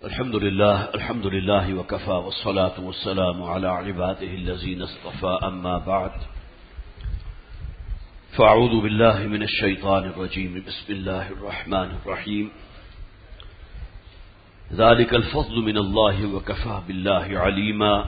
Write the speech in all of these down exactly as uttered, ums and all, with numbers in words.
الحمد لله الحمد لله وكفى والصلاة والسلام على عباده الذين اصطفى أما بعد فأعوذ بالله من الشيطان الرجيم بسم الله الرحمن الرحيم ذلك الفضل من الله وكفى بالله عليما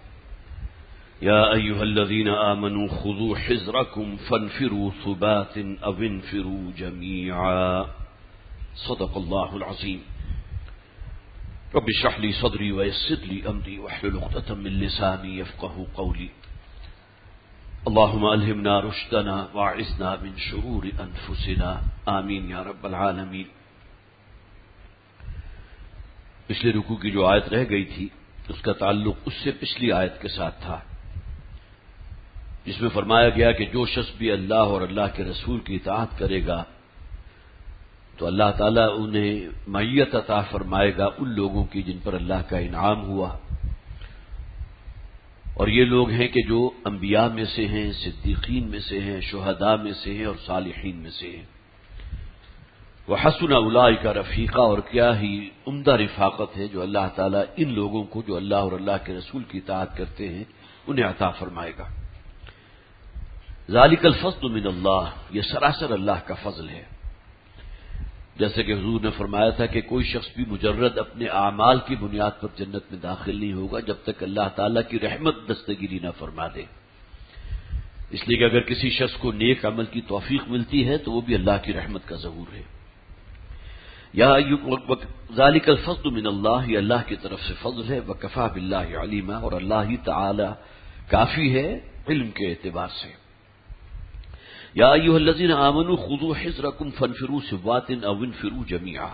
يا أيها الذين آمنوا خذوا حذركم فانفروا ثبات أو انفروا جميعا صدق الله العظيم رب اشرح لي صدري ويسر لي امري واحلل عقدة من لساني يفقهوا قولي اللهم الهمنا رشدنا واعذنا من شرور انفسنا آمین یا رب العالمین۔ پچھلے رکوع کی جو آیت رہ گئی تھی اس کا تعلق اس سے پچھلی آیت کے ساتھ تھا، جس میں فرمایا گیا کہ جو شخص بھی اللہ اور اللہ کے رسول کی اطاعت کرے گا تو اللہ تعالیٰ انہیں معیت عطا فرمائے گا ان لوگوں کی جن پر اللہ کا انعام ہوا، اور یہ لوگ ہیں کہ جو انبیاء میں سے ہیں، صدیقین میں سے ہیں، شہداء میں سے ہیں اور صالحین میں سے ہیں۔ وحسن اولئک رفیقا، اور کیا ہی عمدہ رفاقت ہے جو اللہ تعالیٰ ان لوگوں کو جو اللہ اور اللہ کے رسول کی اطاعت کرتے ہیں انہیں عطا فرمائے گا۔ ذالک الفضل من اللہ، یہ سراسر اللہ کا فضل ہے۔ جیسے کہ حضور نے فرمایا تھا کہ کوئی شخص بھی مجرد اپنے اعمال کی بنیاد پر جنت میں داخل نہیں ہوگا جب تک اللہ تعالیٰ کی رحمت دستگیری نہ فرما دے، اس لیے کہ اگر کسی شخص کو نیک عمل کی توفیق ملتی ہے تو وہ بھی اللہ کی رحمت کا ظہور ہے۔ یا ذالک الفضل من اللہ، یہ اللہ کی طرف سے فضل ہے، وکفی باللہ علیما، اور اللہ ہی تعالی کافی ہے علم کے اعتبار سے۔ یا ایھا الذین آمنوا خذوا حذرکم فانفروا ثبات او انفروا جمیعا،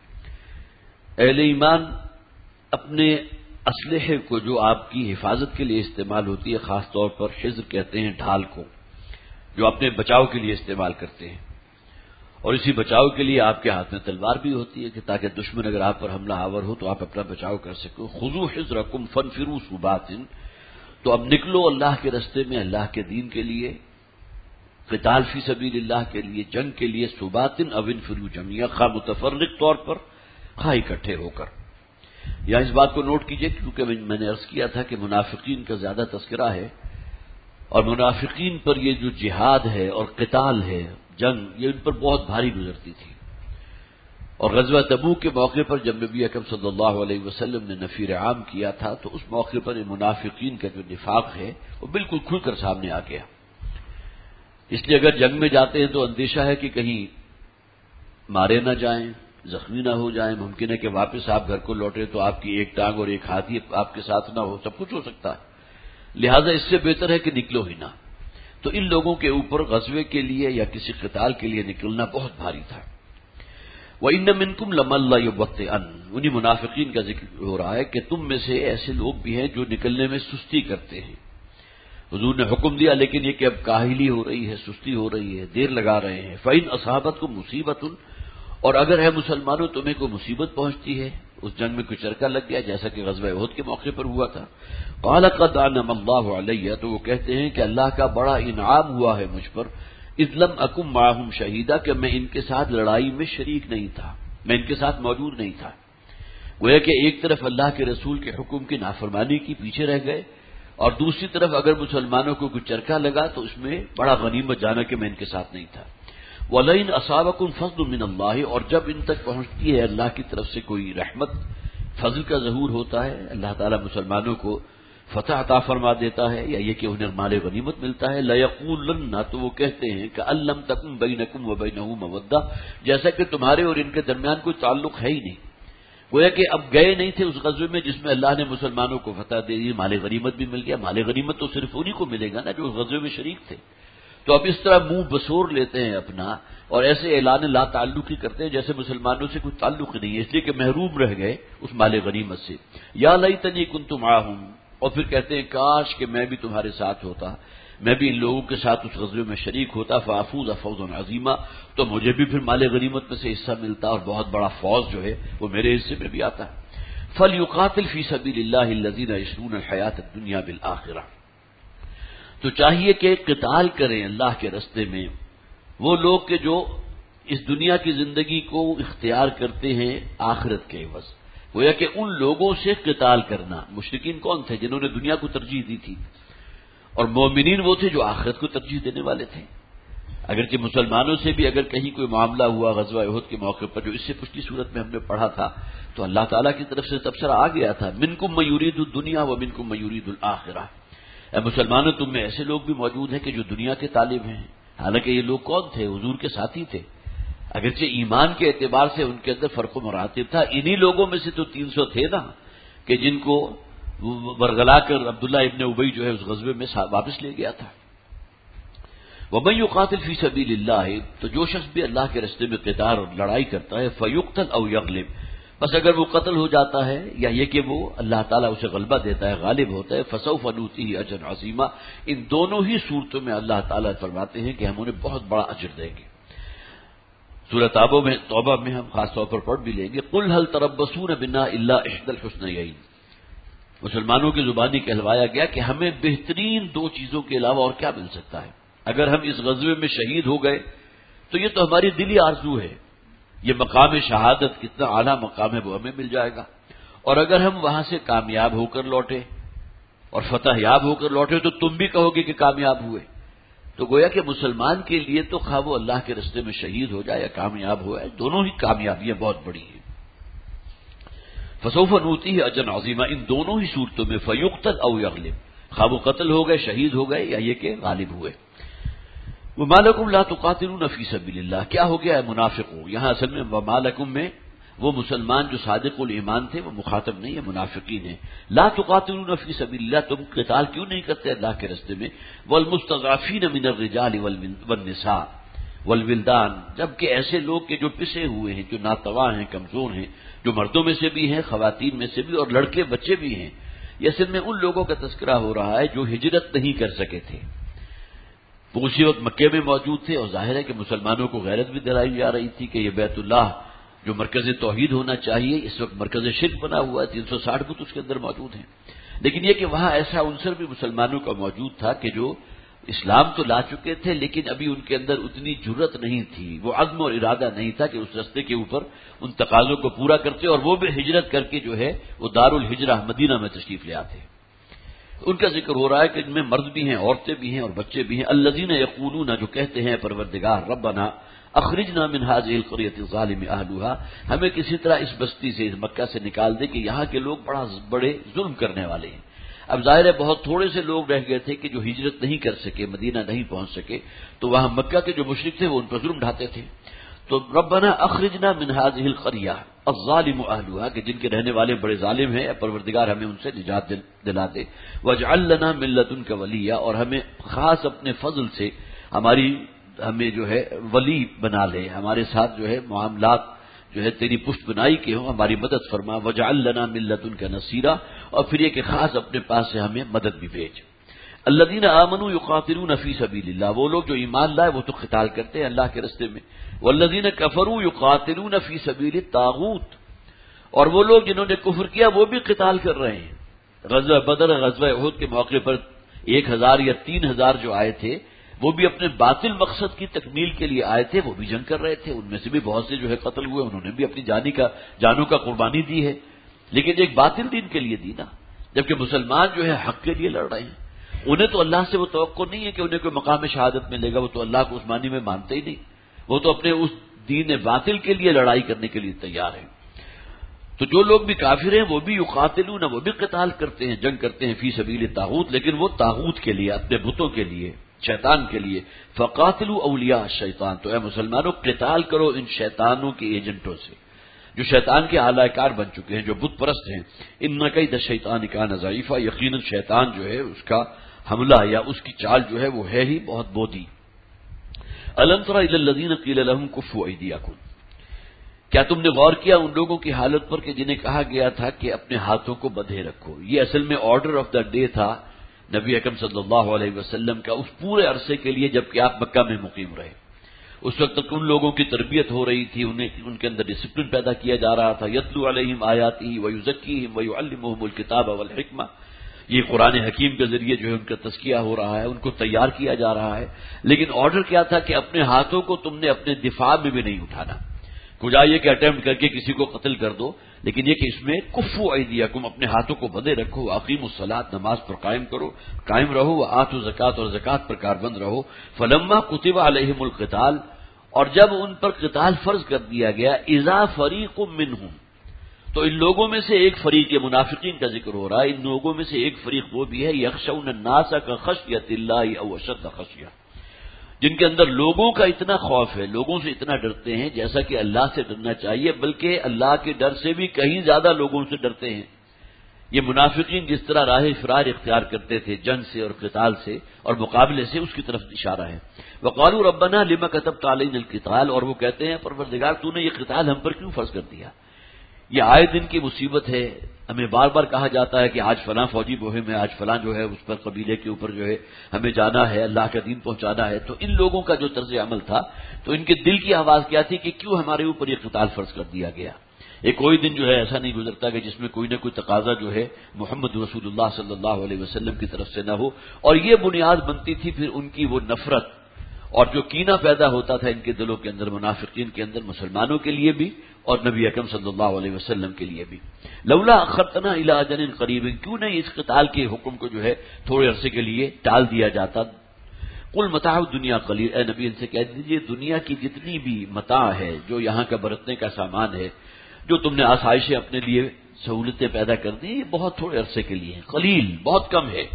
اہل ایمان اپنے اسلحے کو جو آپ کی حفاظت کے لیے استعمال ہوتی ہے، خاص طور پر حذر کہتے ہیں ڈھال کو، جو اپنے بچاؤ کے لیے استعمال کرتے ہیں، اور اسی بچاؤ کے لیے آپ کے ہاتھ میں تلوار بھی ہوتی ہے کہ تاکہ دشمن اگر آپ پر حملہ آور ہو تو آپ اپنا بچاؤ کر سکو۔ خذوا حذرکم فانفروا ثبات، تو اب نکلو اللہ کے راستے میں، اللہ کے دین کے لیے، قتال فی سبیل اللہ کے لیے، جنگ کے لیے، ثبات او انفروا جمیعا، خواہ متفرق طور پر خواہ اکٹھے ہو کر۔ یا اس بات کو نوٹ کیجئے کیونکہ میں نے عرض کیا تھا کہ منافقین کا زیادہ تذکرہ ہے، اور منافقین پر یہ جو جہاد ہے اور قتال ہے، جنگ، یہ ان پر بہت بھاری گزرتی تھی، اور غزوہ تبوک کے موقع پر جب نبی اکرم صلی اللہ علیہ وسلم نے نفیر عام کیا تھا تو اس موقع پر منافقین کا جو نفاق ہے وہ بالکل کھل کر سامنے آ گیا۔ اس لیے اگر جنگ میں جاتے ہیں تو اندیشہ ہے کہ کہیں مارے نہ جائیں، زخمی نہ ہو جائیں، ممکن ہے کہ واپس آپ گھر کو لوٹیں تو آپ کی ایک ٹانگ اور ایک ہاتھ ہی آپ کے ساتھ نہ ہو، سب کچھ ہو سکتا ہے، لہذا اس سے بہتر ہے کہ نکلو ہی نہ۔ تو ان لوگوں کے اوپر غزوے کے لیے یا کسی قتال کے لیے نکلنا بہت بھاری تھا۔ وَإِنَّ مِنْكُمْ لَمَن لَّيُبَطِّئَنَّ، انہی منافقین کا ذکر ہو رہا ہے کہ تم میں سے ایسے لوگ بھی ہیں جو نکلنے میں سستی کرتے ہیں۔ حضور نے حکم دیا لیکن یہ کہ اب کاہلی ہو رہی ہے، سستی ہو رہی ہے، دیر لگا رہے ہیں۔ فَإِنْ أَصَابَتْكُمْ مُصِيبَةٌ، اور اگر ہے مسلمانوں تمہیں کوئی مصیبت پہنچتی ہے، اس جنگ میں کوئی چرکا لگ گیا جیسا کہ غزوہ احد کے موقع پر ہوا تھا، قَالَ قَدْ أَنْعَمَ اللَّهُ عَلَيَّ، تو وہ کہتے ہیں کہ اللہ کا بڑا انعام ہوا ہے مجھ پر، إِذْ لَمْ أَكُنْ مَعَهُمْ شَهِيدًا، کہ میں ان کے ساتھ لڑائی میں شریک نہیں تھا، میں ان کے ساتھ موجود نہیں تھا۔ گویا کہ ایک طرف اللہ کے رسول کے حکم کی نافرمانی کی پیچھے رہ گئے، اور دوسری طرف اگر مسلمانوں کو کچھ چرکا لگا تو اس میں بڑا غنیمت جانا کہ میں ان کے ساتھ نہیں تھا۔ وَلَئِنْ أَصَابَكُمْ فَضْلٌ مِّنَ اللَّهِ، اور جب ان تک پہنچتی ہے اللہ کی طرف سے کوئی رحمت، فضل کا ظہور ہوتا ہے، اللہ تعالیٰ مسلمانوں کو فتح عطا فرما دیتا ہے، یا یہ کہ انہیں مال غنیمت ملتا ہے، لَيَقُولُنَّ، تو وہ کہتے ہیں کہ أَن لَّمْ تَكُن بَيْنَكُمْ وَبَيْنَهُ مَوَدَّةٌ، جیسا کہ تمہارے اور ان کے درمیان کوئی تعلق ہے ہی نہیں۔ گویا کہ اب گئے نہیں تھے اس غزوے میں جس میں اللہ نے مسلمانوں کو فتح دے دی، مال غنیمت بھی مل گیا، مال غنیمت تو صرف انہی کو ملے گا نا جو اس غزوے میں شریک تھے۔ تو اب اس طرح منہ بسور لیتے ہیں اپنا، اور ایسے اعلان لا تعلقی کرتے ہیں جیسے مسلمانوں سے کوئی تعلق نہیں ہے، اس لیے کہ محروم رہ گئے اس مال غنیمت سے۔ یا لیتنی کنت معہم، اور پھر کہتے ہیں کاش کہ میں بھی تمہارے ساتھ ہوتا، میں بھی ان لوگوں کے ساتھ اس غزوے میں شریک ہوتا، فافوز فوزا عظیما، تو مجھے بھی پھر مال غنیمت میں سے حصہ ملتا اور بہت بڑا فوج جو ہے وہ میرے حصے میں بھی آتا ہے۔ فَلْيُقَاتِلْ فِي سَبِيلِ اللَّهِ الَّذِينَ يَشْرُونَ الْحَيَاةَ الدُّنْيَا بِالْآخِرَةِ، تو چاہیے کہ قتال کریں اللہ کے راستے میں وہ لوگ کہ جو اس دنیا کی زندگی کو اختیار کرتے ہیں آخرت کے عوض۔ گویا کہ ان لوگوں سے قتال کرنا. مشرکین کون تھے؟ جنہوں نے دنیا کو ترجیح دی تھی، اور مومنین وہ تھے جو آخرت کو ترجیح دینے والے تھے. اگرچہ مسلمانوں سے بھی اگر کہیں کوئی معاملہ ہوا غزوہ احد کے موقع پر، جو اس سے پچھلی صورت میں ہم نے پڑھا تھا، تو اللہ تعالیٰ کی طرف سے تبصرہ آ گیا تھا، منکم من یرید الدنیا و منکم من یرید الآخرہ. اے مسلمانوں، تم میں ایسے لوگ بھی موجود ہیں کہ جو دنیا کے طالب ہیں. حالانکہ یہ لوگ کون تھے؟ حضور کے ساتھی تھے. اگرچہ ایمان کے اعتبار سے ان کے اندر فرق و مراتب تھا. انہی لوگوں میں سے تو تین سو تھے نا کہ جن کو ورغلا کر عبداللہ ابن ابی جو ہے اس غزوے میں واپس لے گیا تھا. وَمَن يُقَاتِلْ فِي سَبِيلِ اللَّهِ، تو جو شخص بھی اللہ کے راستے میں قتال اور لڑائی کرتا ہے، فَيُقْتَلْ أَوْ يَغْلِبْ، بس اگر وہ قتل ہو جاتا ہے یا یہ کہ وہ اللہ تعالیٰ اسے غلبہ دیتا ہے، غالب ہوتا ہے، فَسَوْفَ نُؤْتِيهِ أَجْرًا عَظِيمًا، ان دونوں ہی صورتوں میں اللہ تعالیٰ فرماتے ہیں کہ ہم انہیں بہت بڑا اجر دیں گے. سورۃ توبہ میں توبہ میں ہم خاص طور پر پڑھ بھی لیں گے، قُلْ هَلْ تَرَبَّصُونَ بِنَا إِلَّا إِحْدَى الْحُسْنَيَيْنِ. مسلمانوں کی زبانی کہلوایا گیا کہ ہمیں بہترین دو چیزوں کے علاوہ اور کیا مل سکتا ہے. اگر ہم اس غزوے میں شہید ہو گئے تو یہ تو ہماری دلی آرزو ہے، یہ مقام شہادت کتنا اعلیٰ مقام ہے، وہ ہمیں مل جائے گا. اور اگر ہم وہاں سے کامیاب ہو کر لوٹے اور فتح یاب ہو کر لوٹے تو تم بھی کہو گے کہ کامیاب ہوئے. تو گویا کہ مسلمان کے لیے تو خواہ وہ اللہ کے راستے میں شہید ہو جائے یا کامیاب ہو جائے، دونوں ہی کامیابیاں بہت بڑی ہیں. فسوف نؤتیہ اجرا عظیما، ان دونوں ہی صورتوں میں فیقتل او یغلب، خواہ وہ قتل ہو گئے، شہید ہو گئے، یا یہ کہ غالب ہوئے. وما لکم لا تقاتلون فی سبیل اللہ، کیا ہو گیا ہے منافقوں؟ یہاں اصل میں وما لکم میں وہ مسلمان جو صادق الایمان تھے وہ مخاطب نہیں ہے، منافقین ہیں. لا تقاتلون فی سبیل اللہ، تم قتال کیوں نہیں کرتے اللہ کے راستے میں؟ والمستضعفین من الرجال والنساء والولدان، جبکہ ایسے لوگ کہ جو پسے ہوئے ہیں، جو ناتواں ہیں، کمزور ہیں، جو مردوں میں سے بھی ہیں، خواتین میں سے بھی، اور لڑکے بچے بھی ہیں. یہ اصل میں ان لوگوں کا تذکرہ ہو رہا ہے جو ہجرت نہیں کر سکے تھے. وہ اسی وقت مکے میں موجود تھے، اور ظاہر ہے کہ مسلمانوں کو غیرت بھی دلائی جا رہی تھی کہ یہ بیت اللہ جو مرکز توحید ہونا چاہیے اس وقت مرکز شرک بنا ہوا ہے، تین سو ساٹھ بت اس کے اندر موجود ہیں. لیکن یہ کہ وہاں ایسا عنصر بھی مسلمانوں کا موجود تھا کہ جو اسلام تو لا چکے تھے لیکن ابھی ان کے اندر اتنی جرت نہیں تھی، وہ عزم اور ارادہ نہیں تھا کہ اس راستے کے اوپر ان تقاضوں کو پورا کرتے، اور وہ بھی ہجرت کر کے جو ہے وہ دار الہجرہ مدینہ میں تشریف لے آتے. ان کا ذکر ہو رہا ہے کہ ان میں مرد بھی ہیں، عورتیں بھی ہیں اور بچے بھی ہیں. الذین یقولون، جو کہتے ہیں پروردگار ربنا اخرجنا من هذه القرية الظالم اهلها، ہمیں کسی طرح اس بستی سے، اس مکہ سے نکال دے کہ یہاں کے لوگ بڑا بڑے ظلم کرنے والے ہیں. اب ظاہر ہے بہت تھوڑے سے لوگ رہ گئے تھے کہ جو ہجرت نہیں کر سکے، مدینہ نہیں پہنچ سکے، تو وہاں مکہ کے جو مشرک تھے وہ ان پر ظلم ڈھاتے تھے. تو ربنا اخرجنا من هذه القرية الظالم اهلها، کہ جن کے رہنے والے بڑے ظالم ہیں، پروردگار ہمیں ان سے نجات دلا دے. واجعل لنا من لدنك وليا، اور ہمیں خاص اپنے فضل سے ہماری ہمیں جو ہے ولی بنا لے، ہمارے ساتھ جو ہے معاملات جو ہے تیری پشت بنائی کے ہوں، ہماری مدد فرما. وجعل لنا من لدنك نصيرا، اور پھر یہ کہ خاص اپنے پاس سے ہمیں مدد بھی بھیج. الذين آمنوا يقاتلون في سبيل الله، وہ لوگ جو ایمان لائے وہ تو قتال کرتے ہیں اللہ کے راستے میں. والذين كفروا يقاتلون في سبيل الطاغوت، اور وہ لوگ جنہوں نے کفر کیا وہ بھی قتال کر رہے ہیں. غزوہ بدر، غزوہ احد کے موقع پر ایک ہزار یا تین ہزار جو آئے تھے وہ بھی اپنے باطل مقصد کی تکمیل کے لیے آئے تھے، وہ بھی جنگ کر رہے تھے. ان میں سے بھی بہت سے جو ہے قتل ہوئے، انہوں نے بھی اپنی جانی کا جانوں کا قربانی دی ہے، لیکن ایک باطل دین کے لیے دی نا. جبکہ مسلمان جو ہے حق کے لیے لڑ رہے ہیں، انہیں تو اللہ سے وہ توقع نہیں ہے کہ انہیں کوئی مقام شہادت ملے گا، وہ تو اللہ کو اس معنی میں مانتے ہی نہیں، وہ تو اپنے اس دین باطل کے لیے لڑائی کرنے کے لیے تیار ہیں. تو جو لوگ بھی کافر ہیں وہ بھی یقاتلون، وہ بھی قتال کرتے ہیں، جنگ کرتے ہیں فی سبیل الطاغوت، لیکن وہ طاغوت کے لیے، اپنے بتوں کے لیے، شیطان کے لیے. فقاتلوا اولیاء الشیطان، تو اے مسلمانوں قتال کرو ان شیطانوں کے ایجنٹوں سے جو شیطان کے اعلی کار بن چکے ہیں، جو بت پرست ہیں. ان کید الشیطان کان ضعیفا، یقیناً شیطان جو ہے اس کا حملہ یا اس کی چال جو ہے وہ ہے ہی بہت بودی. الم تر الی الذین قیل لهم کفوا ایدیکم، کیا تم نے غور کیا ان لوگوں کی حالت پر کہ جنہیں کہا گیا تھا کہ اپنے ہاتھوں کو بدھے رکھو؟ یہ اصل میں آرڈر آف دا ڈے تھا نبی اکرم صلی اللہ علیہ وسلم کا اس پورے عرصے کے لیے جبکہ آپ مکہ میں مقیم رہے. اس وقت تک ان لوگوں کی تربیت ہو رہی تھی، انہیں ان کے اندر ڈسپلن پیدا کیا جا رہا تھا. یتلو علیہم آیاتہ ویزکیہم ویعلمہم الکتاب والحکمہ، یہ قرآن حکیم کے ذریعے جو ہے ان کا تزکیہ ہو رہا ہے، ان کو تیار کیا جا رہا ہے. لیکن آرڈر کیا تھا کہ اپنے ہاتھوں کو تم نے اپنے دفاع میں بھی نہیں اٹھانا. کجا یہ کہ اٹیمپٹ کر کے کسی کو قتل کر دو، لیکن یہ کہ اس میں کفو ایدیکم، اپنے ہاتھوں کو بندھے رکھو، اقیم الصلاۃ، نماز پر قائم کرو قائم رہو، وآتوا الزکات، اور زکات پر کاربند رہو۔ فلما کتب علیہم القتال، اور جب ان پر قتال فرض کر دیا گیا، اذا فریق منہم، تو ان لوگوں میں سے ایک فریق، یہ منافقین کا ذکر ہو رہا ہے، ان لوگوں میں سے ایک فریق وہ بھی ہے یخشون الناس کخشیۃ اللہ او اشد خشیہ، جن کے اندر لوگوں کا اتنا خوف ہے، لوگوں سے اتنا ڈرتے ہیں جیسا کہ اللہ سے ڈرنا چاہیے، بلکہ اللہ کے ڈر سے بھی کہیں زیادہ لوگوں سے ڈرتے ہیں۔ یہ منافقین جس طرح راہ فرار اختیار کرتے تھے جنگ سے اور قتال سے اور مقابلے سے، اس کی طرف اشارہ ہے۔ وقالوا ربنا لما كتبت علينا القتال، اور وہ کہتے ہیں پروردگار تو نے یہ قتال ہم پر کیوں فرض کر دیا؟ یہ آئے دن کی مصیبت ہے، ہمیں بار بار کہا جاتا ہے کہ آج فلاں فوجی مہم ہے، آج فلاں جو ہے اس پر قبیلے کے اوپر جو ہے ہمیں جانا ہے، اللہ کا دین پہنچانا ہے۔ تو ان لوگوں کا جو طرز عمل تھا، تو ان کے دل کی آواز کیا تھی کہ کیوں ہمارے اوپر یہ قتال فرض کر دیا گیا؟ ایک کوئی دن جو ہے ایسا نہیں گزرتا کہ جس میں کوئی نہ کوئی تقاضا جو ہے محمد رسول اللہ صلی اللہ علیہ وسلم کی طرف سے نہ ہو، اور یہ بنیاد بنتی تھی پھر ان کی وہ نفرت اور جو کینہ پیدا ہوتا تھا ان کے دلوں کے اندر، منافقین کے اندر، مسلمانوں کے لیے بھی اور نبی اکرم صلی اللہ علیہ وسلم کے لیے بھی۔ لولا اخرتنا الی اجل قریب، کیوں نہیں اس قتال کے حکم کو جو ہے تھوڑے عرصے کے لیے ٹال دیا جاتا؟ قل متاع الدنیا قلیل، اے نبی ان سے کہہ دیجیے دنیا کی جتنی بھی متاع ہے، جو یہاں کا برتنے کا سامان ہے، جو تم نے آسائشیں اپنے لیے سہولتیں پیدا کر دی، یہ بہت تھوڑے عرصے کے لیے ہیں، قلیل، بہت کم ہے۔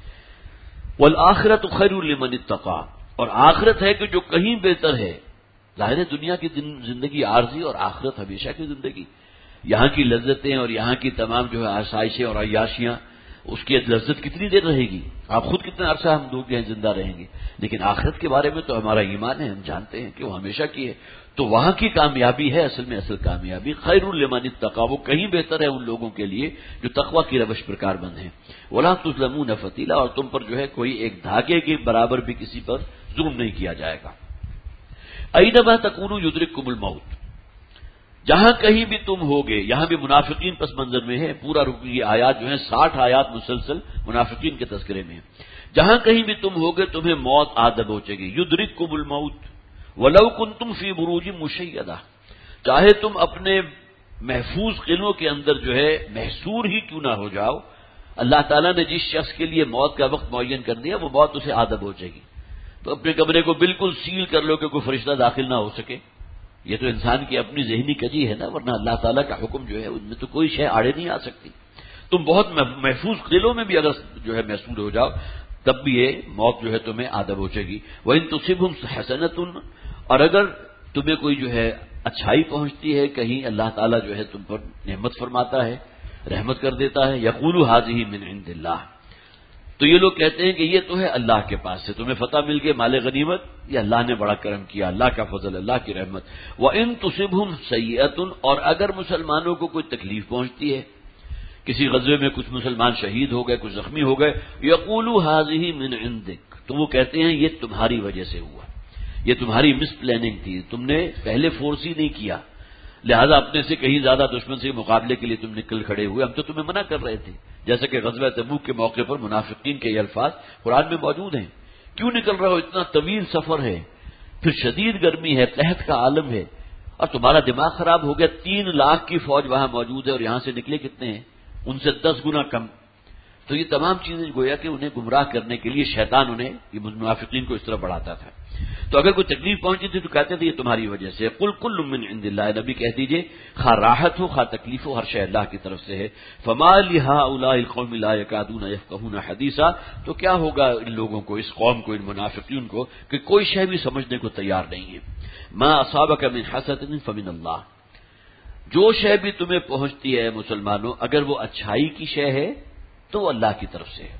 والآخرۃ خیر لمن اتقی، اور آخرت ہے کہ جو کہیں بہتر ہے۔ ظاہر ہے دنیا کی زندگی عارضی اور آخرت ہمیشہ کی زندگی، یہاں کی لذتیں اور یہاں کی تمام جو ہے آسائشیں اور عیاشیاں، اس کی لذت کتنی دیر رہے گی؟ آپ خود کتنا عرصہ ہم لوگ جو ہیں زندہ رہیں گے، لیکن آخرت کے بارے میں تو ہمارا ایمان ہے، ہم جانتے ہیں کہ وہ ہمیشہ کی ہے۔ تو وہاں کی کامیابی ہے اصل میں، اصل کامیابی خیر لمن اتقی، وہ کہیں بہتر ہے ان لوگوں کے لیے جو تقوی کی روش پر کاربند ہیں۔ ولا تظلمون فتیلا، اور تم پر جو ہے کوئی ایک دھاگے کے برابر بھی کسی پر ظلم نہیں کیا جائے گا۔ اینما تکونوا یدرککم الموت، جہاں کہیں بھی تم ہوگے، یہاں بھی منافقین پس منظر میں ہے، پورا رکی آیات جو ہیں ساٹھ آیات مسلسل منافقین کے تذکرے میں، جہاں کہیں بھی تم ہوگے تمہیں موت آ دبوچے گی۔ یدرککم الموت ولو کنتم فی بروج مشیدہ، چاہے تم اپنے محفوظ قلعوں کے اندر جو ہے محصور ہی کیوں نہ ہو جاؤ، اللہ تعالیٰ نے جس شخص کے لیے موت کا وقت معین کر دیا وہ موت اسے آ دبوچے گی۔ تو اپنے کمرے کو بالکل سیل کر لو کہ کوئی فرشتہ داخل نہ ہو سکے، یہ تو انسان کی اپنی ذہنی کجی ہے نا، ورنہ اللہ تعالیٰ کا حکم جو ہے ان میں تو کوئی شے آڑے نہیں آ سکتی۔ تم بہت محفوظ قلعوں میں بھی اگر جو ہے محصور ہو جاؤ تب بھی یہ موت جو ہے تمہیں آ دبوچے گی۔ وَإِن تُصِبْهُمْ حَسَنَةٌ، اور اگر تمہیں کوئی جو ہے اچھائی پہنچتی ہے، کہیں اللہ تعالیٰ جو ہے تم پر نعمت فرماتا ہے، رحمت کر دیتا ہے، یقولوا هذه من عند اللہ، تو یہ لوگ کہتے ہیں کہ یہ تو ہے اللہ کے پاس سے، تمہیں فتح مل گئے، مال غنیمت، یہ اللہ نے بڑا کرم کیا، اللہ کا فضل، اللہ کی رحمت۔ وَإِن تُصِبْهُمْ سَيِّئَةٌ، اور اگر مسلمانوں کو کوئی تکلیف پہنچتی ہے، کسی غزوے میں کچھ مسلمان شہید ہو گئے، کچھ زخمی ہو گئے، یقولوا هذه من عندک، تو وہ کہتے ہیں یہ تمہاری وجہ سے ہوا، یہ تمہاری مس پلاننگ تھی، تم نے پہلے فورس ہی نہیں کیا، لہذا اپنے سے کہیں زیادہ دشمن سے مقابلے کے لیے تم نکل کھڑے ہوئے، ہم تو تمہیں منع کر رہے تھے۔ جیسا کہ غزوہ تبوک کے موقع پر منافقین کے یہ الفاظ قرآن میں موجود ہیں، کیوں نکل رہے ہو، اتنا طویل سفر ہے، پھر شدید گرمی ہے، قحط کا عالم ہے، اور تمہارا دماغ خراب ہو گیا، تین لاکھ کی فوج وہاں موجود ہے اور یہاں سے نکلے کتنے ہیں، ان سے دس گنا کم۔ تو یہ تمام چیزیں گویا کہ انہیں گمراہ کرنے کے لیے شیطان انہیں یہ منافقین کو اس طرح بڑھاتا تھا۔ تو اگر کوئی تکلیف پہنچی تھی تو کہتے تھے یہ تمہاری وجہ سے۔ قل کل من عند اللہ، نبی کہہ دیجئے خواہ راحت ہو خواہ تکلیف ہو، ہر شے اللہ کی طرف سے ہے۔ فما لہؤلاء القوم لا یکادون یفقهون حدیثا، تو کیا ہوگا ان لوگوں کو، اس قوم کو، ان منافقین کو، کہ کوئی شے بھی سمجھنے کو تیار نہیں ہے۔ ما اصابک من حسنۃ فمن اللہ، جو شے بھی تمہیں پہنچتی ہے مسلمانوں، اگر وہ اچھائی کی شے ہے تو وہ اللہ کی طرف سے ہے۔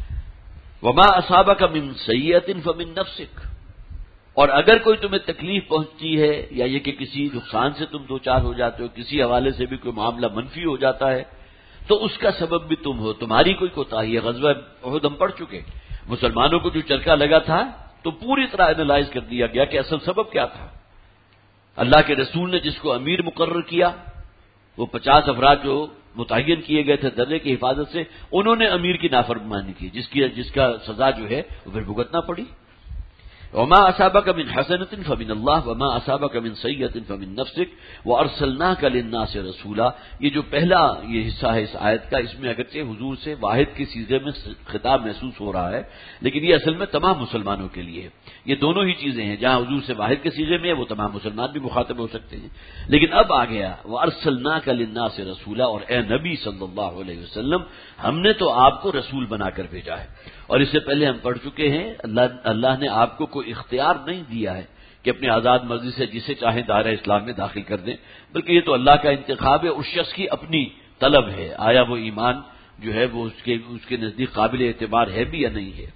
وما اصابک من سیئۃ فمن نفسک، اور اگر کوئی تمہیں تکلیف پہنچتی ہے یا یہ کہ کسی نقصان سے تم دوچار ہو جاتے ہو، کسی حوالے سے بھی کوئی معاملہ منفی ہو جاتا ہے، تو اس کا سبب بھی تم ہو، تمہاری کوئی کوتاہی ہے۔ غزوہ احد ہم پڑھ چکے، مسلمانوں کو جو چرکا لگا تھا تو پوری طرح اینالائز کر دیا گیا کہ اصل سبب کیا تھا۔ اللہ کے رسول نے جس کو امیر مقرر کیا، وہ پچاس افراد جو متعین کیے گئے تھے درے کی حفاظت سے، انہوں نے امیر کی نافرمانی کی، جس کی جس کا سزا جو ہے وہ پھر بھگتنا پڑی۔ وما اصابك من حسنة فمن الله وما اصابك من سيئة فمن نفسك وارسلناك للناس رسولا. یہ جو پہلا یہ حصہ ہے اس آیت کا، اس میں اگرچہ حضور سے واحد کے صیغے میں خطاب محسوس ہو رہا ہے، لیکن یہ اصل میں تمام مسلمانوں کے لیے ہے. یہ دونوں ہی چیزیں ہیں، جہاں حضور سے واحد کے صیغے میں ہے وہ تمام مسلمان بھی مخاطب ہو سکتے ہیں. لیکن اب آ گیا وارسلناک للناس رسولا، اور اے نبی صلی اللہ علیہ وسلم ہم نے تو آپ کو رسول بنا کر بھیجا ہے. اور اس سے پہلے ہم پڑھ چکے ہیں اللہ اللہ نے آپ کو کوئی اختیار نہیں دیا ہے کہ اپنی آزاد مرضی سے جسے چاہیں دائرہ اسلام میں داخل کر دیں، بلکہ یہ تو اللہ کا انتخاب ہے، اس شخص کی اپنی طلب ہے آیا وہ ایمان جو ہے وہ اس کے اس کے نزدیک قابل اعتبار ہے بھی یا نہیں ہے.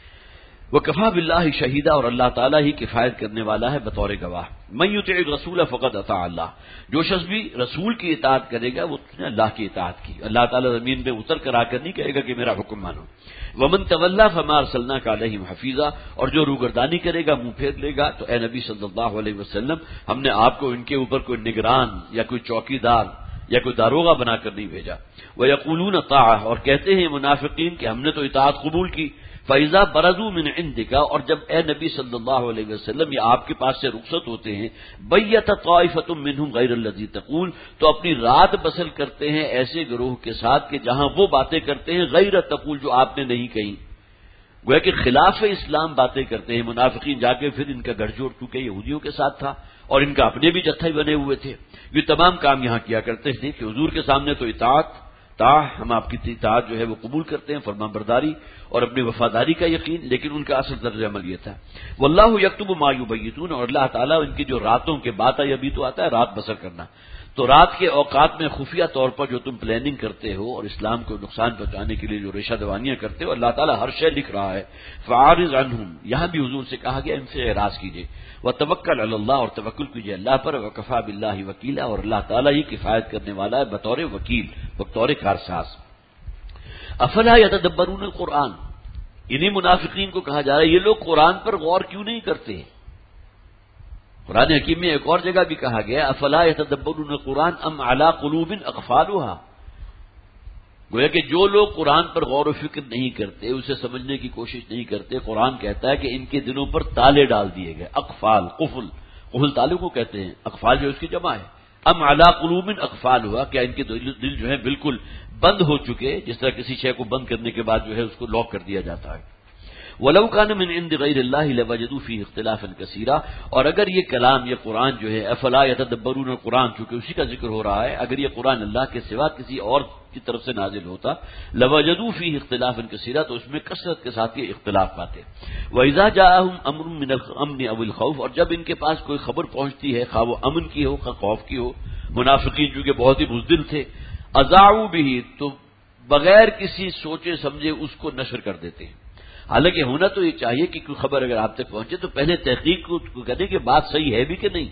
وکفیٰ باللہ شہیدا، اور اللہ تعالیٰ ہی کفایت کرنے والا ہے بطور گواہ. من یطع الرسول فقد اطاع اللہ، جو شخص بھی رسول کی اطاعت کرے گا وہ نے اللہ کی اطاعت کی. اللہ تعالیٰ زمین میں اتر کر آ کر نہیں کہے گا کہ میرا حکم مانو. ومن تولی فما ارسلناک علیہم حفیظا، اور جو روگردانی کرے گا، منہ پھیر لے گا، تو اے نبی صلی اللہ علیہ وسلم ہم نے آپ کو ان کے اوپر کوئی نگران یا کوئی چوکی دار یا کوئی داروغہ بنا کر نہیں بھیجا. وَيَقُولُونَ طَاعَةٌ، اور کہتے ہیں منافقین کہ ہم نے تو اطاعت قبول کی. فَإِذَا بَرَزُوا مِنْ عِنْدِكَ، اور جب اے نبی صلی اللہ علیہ وسلم یہ آپ کے پاس سے رخصت ہوتے ہیں، بَيَّتَ طَائِفَةٌ مِّنْهُمْ غَيْرَ الَّذِي تَقُولُ، تو اپنی رات بسر کرتے ہیں ایسے گروہ کے ساتھ کہ جہاں وہ باتیں کرتے ہیں غیر تقول جو آپ نے نہیں کہیں. گویا کہ خلاف اسلام باتیں کرتے ہیں. منافقین جا کے پھر ان کا گھر جوڑ چکے یہودیوں کے ساتھ تھا، اور ان کا اپنے بھی جتھے بنے ہوئے تھے. یہ تمام کام یہاں کیا کرتے تھے کہ حضور کے سامنے تو اطاعت تا ہم آپ کی اطاعت جو ہے وہ قبول کرتے ہیں، فرمان برداری اور اپنی وفاداری کا یقین، لیکن ان کا اصل طرز عمل یہ تھا. واللہ یکتب ما یبیتون، اور اللہ تعالیٰ ان کی جو راتوں کے بات ابھی تو آتا ہے رات بسر کرنا، تو رات کے اوقات میں خفیہ طور پر جو تم پلاننگ کرتے ہو اور اسلام کو نقصان پہنچانے کے لیے جو ریشہ دوانیاں کرتے ہو، اللہ تعالیٰ ہر شے لکھ رہا ہے. فاعرض عنہم، یہاں بھی حضور سے کہا گیا ان سے اعراض کیجیے. وتوکل علی اللہ، اور توکل کیجیے اللہ پر. وکفیٰ باللہ وکیلا، اور اللہ تعالیٰ ہی کفایت کرنے والا ہے بطور وکیل، بطور کارساز. افلا یتدبرون القرآن، انہی منافقین کو کہا جا رہا ہے یہ لوگ قرآن پر غور کیوں نہیں کرتے ہیں. قرآن حکیم میں ایک اور جگہ بھی کہا گیا افلا یتدبرون القرآن ام علی قلوب اقفالها، گویا کہ جو لوگ قرآن پر غور و فکر نہیں کرتے، اسے سمجھنے کی کوشش نہیں کرتے، قرآن کہتا ہے کہ ان کے دلوں پر تالے ڈال دیے گئے. اقفال، قفل، قفل تالے کو کہتے ہیں، اقفال جو اس کی جمع ہے. ام علی قلوب اقفالها، کیا ان کے دل جو ہے بالکل بند ہو چکے، جس طرح کسی شے کو بند کرنے کے بعد جو ہے اس کو لاک کر دیا جاتا ہے. وَلَوْ كَانَ مِنْ عِنْدِ غَيْرِ اللَّهِ لَوَجَدُوا فِيهِ اخْتِلَافًا كَثِيرًا، اور اگر یہ کلام، یہ قرآن جو ہے افلا یتدبرون القرآن، چونکہ اسی کا ذکر ہو رہا ہے، اگر یہ قرآن اللہ کے سوا کسی اور کی طرف سے نازل ہوتا لَوَجَدُوا فِيهِ اخْتِلَافًا كَثِيرًا، تو اس میں کثرت کے ساتھ یہ اختلاف پاتے. وَإِذَا جَاءَهُمْ أَمْرٌ مِّنَ الْأَمْنِ أَوِ الْخَوْفِ، اور جب ان کے پاس کوئی خبر پہنچتی ہے، خواہ وہ امن کی ہو خواہ خوف کی ہو، منافقین چونکہ بہت ہی بزدل تھے، اذاعوا به، تو بغیر کسی سوچے سمجھے اس کو نشر کر دیتے ہیں. حالانکہ ہونا تو یہ چاہیے کہ کوئی خبر اگر آپ تک پہنچے تو پہلے تحقیق کو کریں کہ بات صحیح ہے بھی کہ نہیں.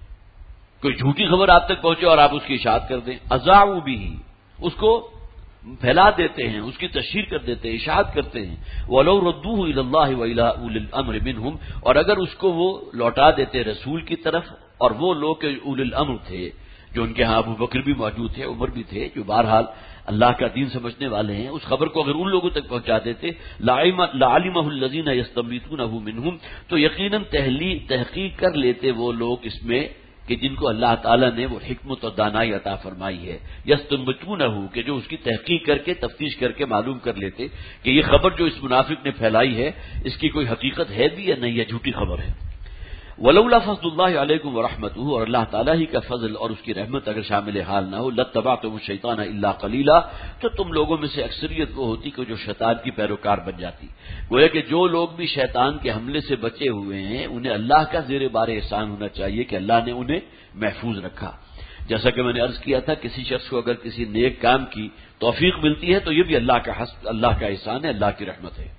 کوئی جھوٹی خبر آپ تک پہنچے اور آپ اس کی اشاعت کر دیں، اذاعوا به، اس کو پھیلا دیتے ہیں، اس کی تشہیر کر دیتے ہیں، اشاعت کرتے ہیں. وَلَوْ رَدُّوهُ إِلَى اللَّهِ وَإِلَى أُولِي الْأَمْرِ مِنْهُمْ، اور اگر اس کو وہ لوٹا دیتے رسول کی طرف، اور وہ لوگ اولی الامر تھے جو ان کے ہاں ابو بکر بھی موجود تھے، عمر بھی تھے، جو بہرحال اللہ کا دین سمجھنے والے ہیں، اس خبر کو اگر ان لوگوں تک پہنچا دیتے لَعَلِمَهُ الَّذِينَ يَسْتَنبِطُونَهُ مِنْهُمْ، تو یقیناً تحقیق کر لیتے وہ لوگ اس میں کہ جن کو اللہ تعالیٰ نے وہ حکمت اور دانائی عطا فرمائی ہے. یستنبطونہ، کہ جو اس کی تحقیق کر کے تفتیش کر کے معلوم کر لیتے کہ یہ خبر جو اس منافق نے پھیلائی ہے اس کی کوئی حقیقت ہے بھی یا نہیں، ہے جھوٹی خبر ہے. ولولا فضل اللہ علیکم ورحمتہ، اور اللہ تعالیٰ ہی کا فضل اور اس کی رحمت اگر شامل حال نہ ہو، لاتبعتم الشیطان الا قلیلا، تو تم لوگوں میں سے اکثریت وہ ہوتی کہ جو شیطان کی پیروکار بن جاتی. گویا کہ جو لوگ بھی شیطان کے حملے سے بچے ہوئے ہیں انہیں اللہ کا زیر بار احسان ہونا چاہیے کہ اللہ نے انہیں محفوظ رکھا. جیسا کہ میں نے عرض کیا تھا، کسی شخص کو اگر کسی نیک کام کی توفیق ملتی ہے تو یہ بھی اللہ کا حسن، اللہ کا احسان ہے، اللہ کی رحمت ہے.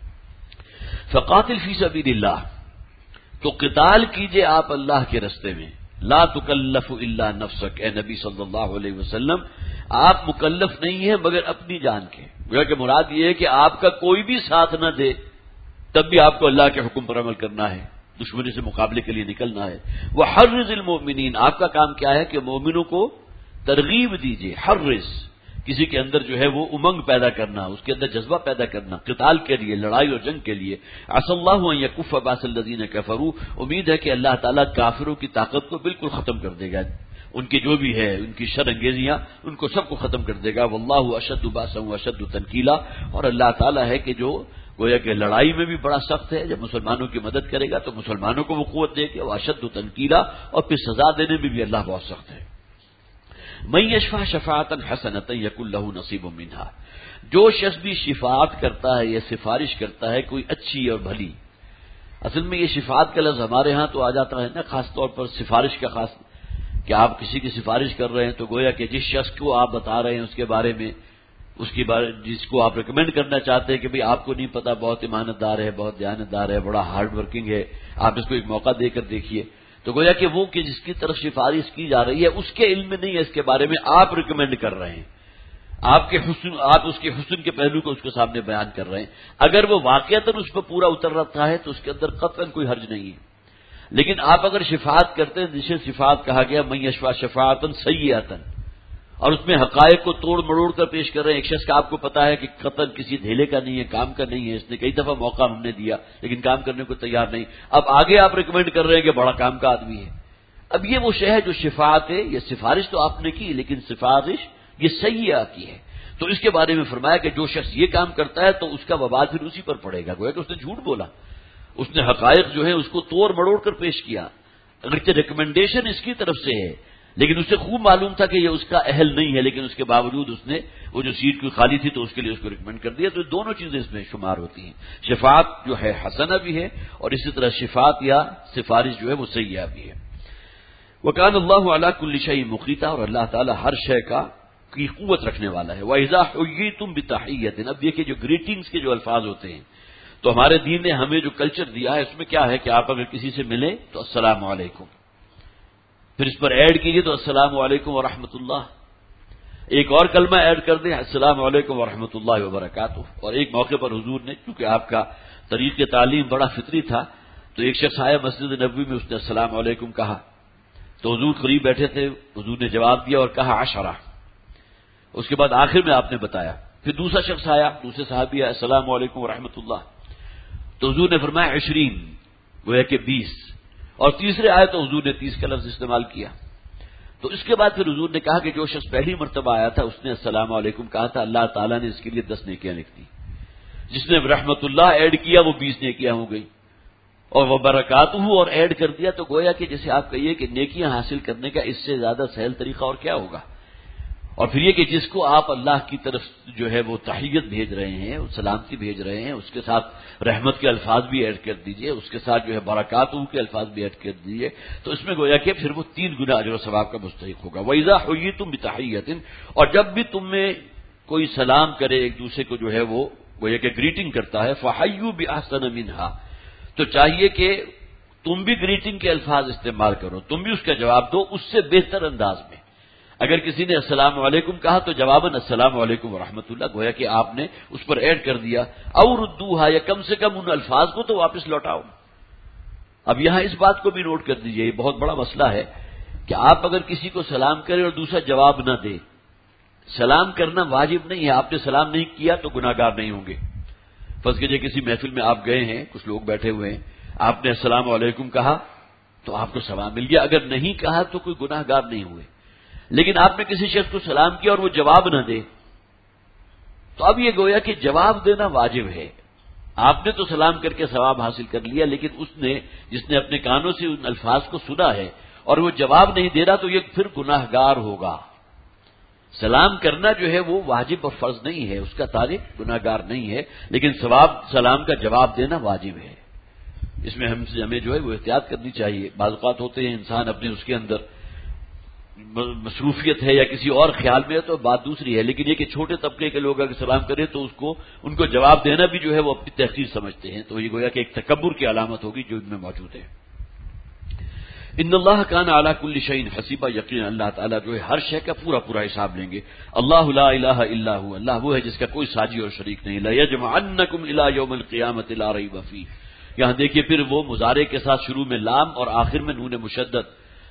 فقاتل فی سبیل اللہ، تو قتال کیجئے آپ اللہ کے رستے میں. لا تکلف الا نفسک، اے نبی صلی اللہ علیہ وسلم آپ مکلف نہیں ہیں مگر اپنی جان کے. گویا کہ مراد یہ ہے کہ آپ کا کوئی بھی ساتھ نہ دے تب بھی آپ کو اللہ کے حکم پر عمل کرنا ہے، دشمنی سے مقابلے کے لیے نکلنا ہے. وحرز المؤمنین، آپ کا کام کیا ہے کہ مومنوں کو ترغیب دیجئے. حرز کسی کے اندر جو ہے وہ امنگ پیدا کرنا، اس کے اندر جذبہ پیدا کرنا قتال کے لیے، لڑائی اور جنگ کے لیے. عسى الله ان يكف باس الذين كفروا، امید ہے کہ اللہ تعالیٰ کافروں کی طاقت کو بالکل ختم کر دے گا، ان کی جو بھی ہے ان کی شر انگیزیاں ان کو سب کو ختم کر دے گا. واللہ اشد باسا واشد تنکیلا، اور اللہ تعالیٰ ہے کہ جو گویا کہ لڑائی میں بھی بڑا سخت ہے، جب مسلمانوں کی مدد کرے گا تو مسلمانوں کو وہ قوت دے گا. وہ اشد تنکیلا، اور پھر سزا دینے میں بھی اللہ بہت سخت ہے. من یشفع شفاعۃ حسنۃ یکن لہ نصیب منہا، جو شخص بھی شفاعت کرتا ہے یا سفارش کرتا ہے کوئی اچھی اور بھلی. اصل میں یہ شفاعت کا لفظ ہمارے ہاں تو آ جاتا ہے نا خاص طور پر سفارش کا، خاص کہ آپ کسی کی سفارش کر رہے ہیں تو گویا کہ جس شخص کو آپ بتا رہے ہیں اس کے بارے میں، اس کے بارے جس کو آپ ریکمینڈ کرنا چاہتے ہیں کہ بھئی آپ کو نہیں پتا، بہت ایمانت دار ہے، بہت دیانت دار ہے، بڑا ہارڈ ورکنگ ہے، آپ اس کو ایک موقع دے کر دیکھیے. تو گویا کہ وہ کہ جس کی طرف سفارش کی جا رہی ہے اس کے علم میں نہیں ہے اس کے بارے میں، آپ ریکمینڈ کر رہے ہیں، آپ کے حسن آپ اس کے حسن کے پہلو کو اس کے سامنے بیان کر رہے ہیں. اگر وہ واقعتاً اس پر پورا اتر رہا ہے تو اس کے اندر قطعاً کوئی حرج نہیں ہے. لیکن آپ اگر شفاعت کرتے ہیں جسے شفاعت کہا گیا من یشفع شفاعۃ سیئۃ، اور اس میں حقائق کو توڑ مروڑ کر پیش کر رہے ہیں، ایک شخص کا آپ کو پتا ہے کہ قتل کسی دھیلے کا نہیں ہے، کام کا نہیں ہے، اس نے کئی دفعہ موقع ہم نے دیا لیکن کام کرنے کو تیار نہیں، اب آگے آپ ریکمینڈ کر رہے ہیں کہ بڑا کام کا آدمی ہے. اب یہ وہ شے ہے جو شفاعت ہے، یہ سفارش تو آپ نے کی لیکن سفارش یہ سیئہ کی ہے. تو اس کے بارے میں فرمایا کہ جو شخص یہ کام کرتا ہے تو اس کا وبال پھر اسی پر پڑے گا. گویا کہ اس نے جھوٹ بولا، اس نے حقائق جو ہے اس کو توڑ مڑوڑ کر پیش کیا، اگرچہ ریکمنڈیشن اس کی طرف سے ہے لیکن اسے خوب معلوم تھا کہ یہ اس کا اہل نہیں ہے، لیکن اس کے باوجود اس نے وہ جو سیٹ کوئی خالی تھی تو اس کے لیے اس کو ریکمینڈ کر دیا. تو دونوں چیزیں اس میں شمار ہوتی ہیں، شفاعت جو ہے حسنہ بھی ہے اور اسی طرح شفاعت یا سفارش جو ہے وہ سیئہ بھی ہے. وکان اللہ علی کل شیء مقیتا، اور اللہ تعالیٰ ہر شے کا کی قوت رکھنے والا ہے. وَإِذَا حُيِّيتُم بِتَحِيَّةٍ، اب دیکھیے جو گریٹنگز کے جو الفاظ ہوتے ہیں تو ہمارے دین نے ہمیں جو کلچر دیا ہے اس میں کیا ہے کہ آپ اگر کسی سے ملیں تو السلام علیکم، پھر اس پر ایڈ کیجئے تو السلام علیکم ورحمۃ اللہ، ایک اور کلمہ ایڈ کر دیں السلام علیکم ورحمۃ اللہ وبرکاتہ. اور ایک موقع پر حضور نے، چونکہ آپ کا طریق تعلیم بڑا فطری تھا، تو ایک شخص آیا مسجد نبوی میں، اس نے السلام علیکم کہا تو حضور قریب بیٹھے تھے، حضور نے جواب دیا اور کہا عشرہ. اس کے بعد آخر میں آپ نے بتایا. پھر دوسرا شخص آیا، دوسرے صحابی آیا السلام علیکم ورحمۃ اللہ، تو حضور نے فرمایا عشرین، گویا کہ بیس. اور تیسرے آئے تو حضور نے تیس کا لفظ استعمال کیا. تو اس کے بعد پھر حضور نے کہا کہ جو شخص پہلی مرتبہ آیا تھا اس نے السلام علیکم کہا تھا، اللہ تعالیٰ نے اس کے لیے دس نیکیاں لکھ دی. جس نے رحمت اللہ ایڈ کیا وہ بیس نیکیاں ہو گئی، اور وہ برکاتہ اور ایڈ کر دیا تو گویا کہ جیسے آپ کہیے کہ نیکیاں حاصل کرنے کا اس سے زیادہ سہل طریقہ اور کیا ہوگا. اور پھر یہ کہ جس کو آپ اللہ کی طرف جو ہے وہ تحیت بھیج رہے ہیں، سلامتی بھیج رہے ہیں، اس کے ساتھ رحمت کے الفاظ بھی ایڈ کر دیجئے، اس کے ساتھ جو ہے برکاتہ کے الفاظ بھی ایڈ کر دیجئے، تو اس میں گویا کہ پھر وہ تین گنا اجر و ثواب کا مستحق ہوگا. وَإِذَا حُيِّيتُم بِتَحِيَّةٍ، اور جب بھی تم میں کوئی سلام کرے ایک دوسرے کو جو ہے وہ گویا کہ گریٹنگ کرتا ہے، فَحَيُّوا بِأَحْسَنَ مِنْهَا، تو چاہیے کہ تم بھی گریٹنگ کے الفاظ استعمال کرو، تم بھی اس کا جواب دو اس سے بہتر انداز میں. اگر کسی نے السلام علیکم کہا تو جواباً السلام علیکم ورحمۃ اللہ، گویا کہ آپ نے اس پر ایڈ کر دیا. اور ردوہا، یا کم سے کم ان الفاظ کو تو واپس لوٹاؤ. اب یہاں اس بات کو بھی نوٹ کر دیجئے، یہ بہت بڑا مسئلہ ہے کہ آپ اگر کسی کو سلام کریں اور دوسرا جواب نہ دے، سلام کرنا واجب نہیں ہے، آپ نے سلام نہیں کیا تو گناہگار نہیں ہوں گے. فرض کیجئے کسی محفل میں آپ گئے ہیں، کچھ لوگ بیٹھے ہوئے ہیں، آپ نے السلام علیکم کہا تو آپ کو ثواب مل گیا، اگر نہیں کہا تو کوئی گناہگار نہیں ہوئے. لیکن آپ نے کسی شخص کو سلام کیا اور وہ جواب نہ دے تو اب یہ گویا کہ جواب دینا واجب ہے. آپ نے تو سلام کر کے ثواب حاصل کر لیا، لیکن اس نے جس نے اپنے کانوں سے ان الفاظ کو سنا ہے اور وہ جواب نہیں دے رہا تو یہ پھر گناہگار ہوگا. سلام کرنا جو ہے وہ واجب اور فرض نہیں ہے، اس کا تارک گناہگار نہیں ہے، لیکن ثواب سلام کا جواب دینا واجب ہے. اس میں ہم سے ہمیں جو ہے وہ احتیاط کرنی چاہیے. بعض اوقات ہوتے ہیں انسان اپنے اس کے اندر مصروفیت ہے یا کسی اور خیال میں ہے تو بات دوسری ہے، لیکن یہ کہ چھوٹے طبقے کے لوگ اگر سلام کریں تو اس کو ان کو جواب دینا بھی جو ہے وہ اپنی تحقیر سمجھتے ہیں، تو یہ گویا کہ ایک تکبر کی علامت ہوگی جو ان میں موجود ہے. ان اللہ کان علی کل شیء حسیبا، یقین اللہ تعالیٰ جو ہے ہر شے کا پورا پورا حساب لیں گے. اللہ لا الہ الا هو، اللہ وہ ہے جس کا کوئی ساجی اور شریک نہیں. لا یجمعنکم الی یوم القیامۃ لا ریب فیہ، یہاں دیکھیے پھر وہ مضارع کے ساتھ شروع میں لام اور آخر میں نون مشدد،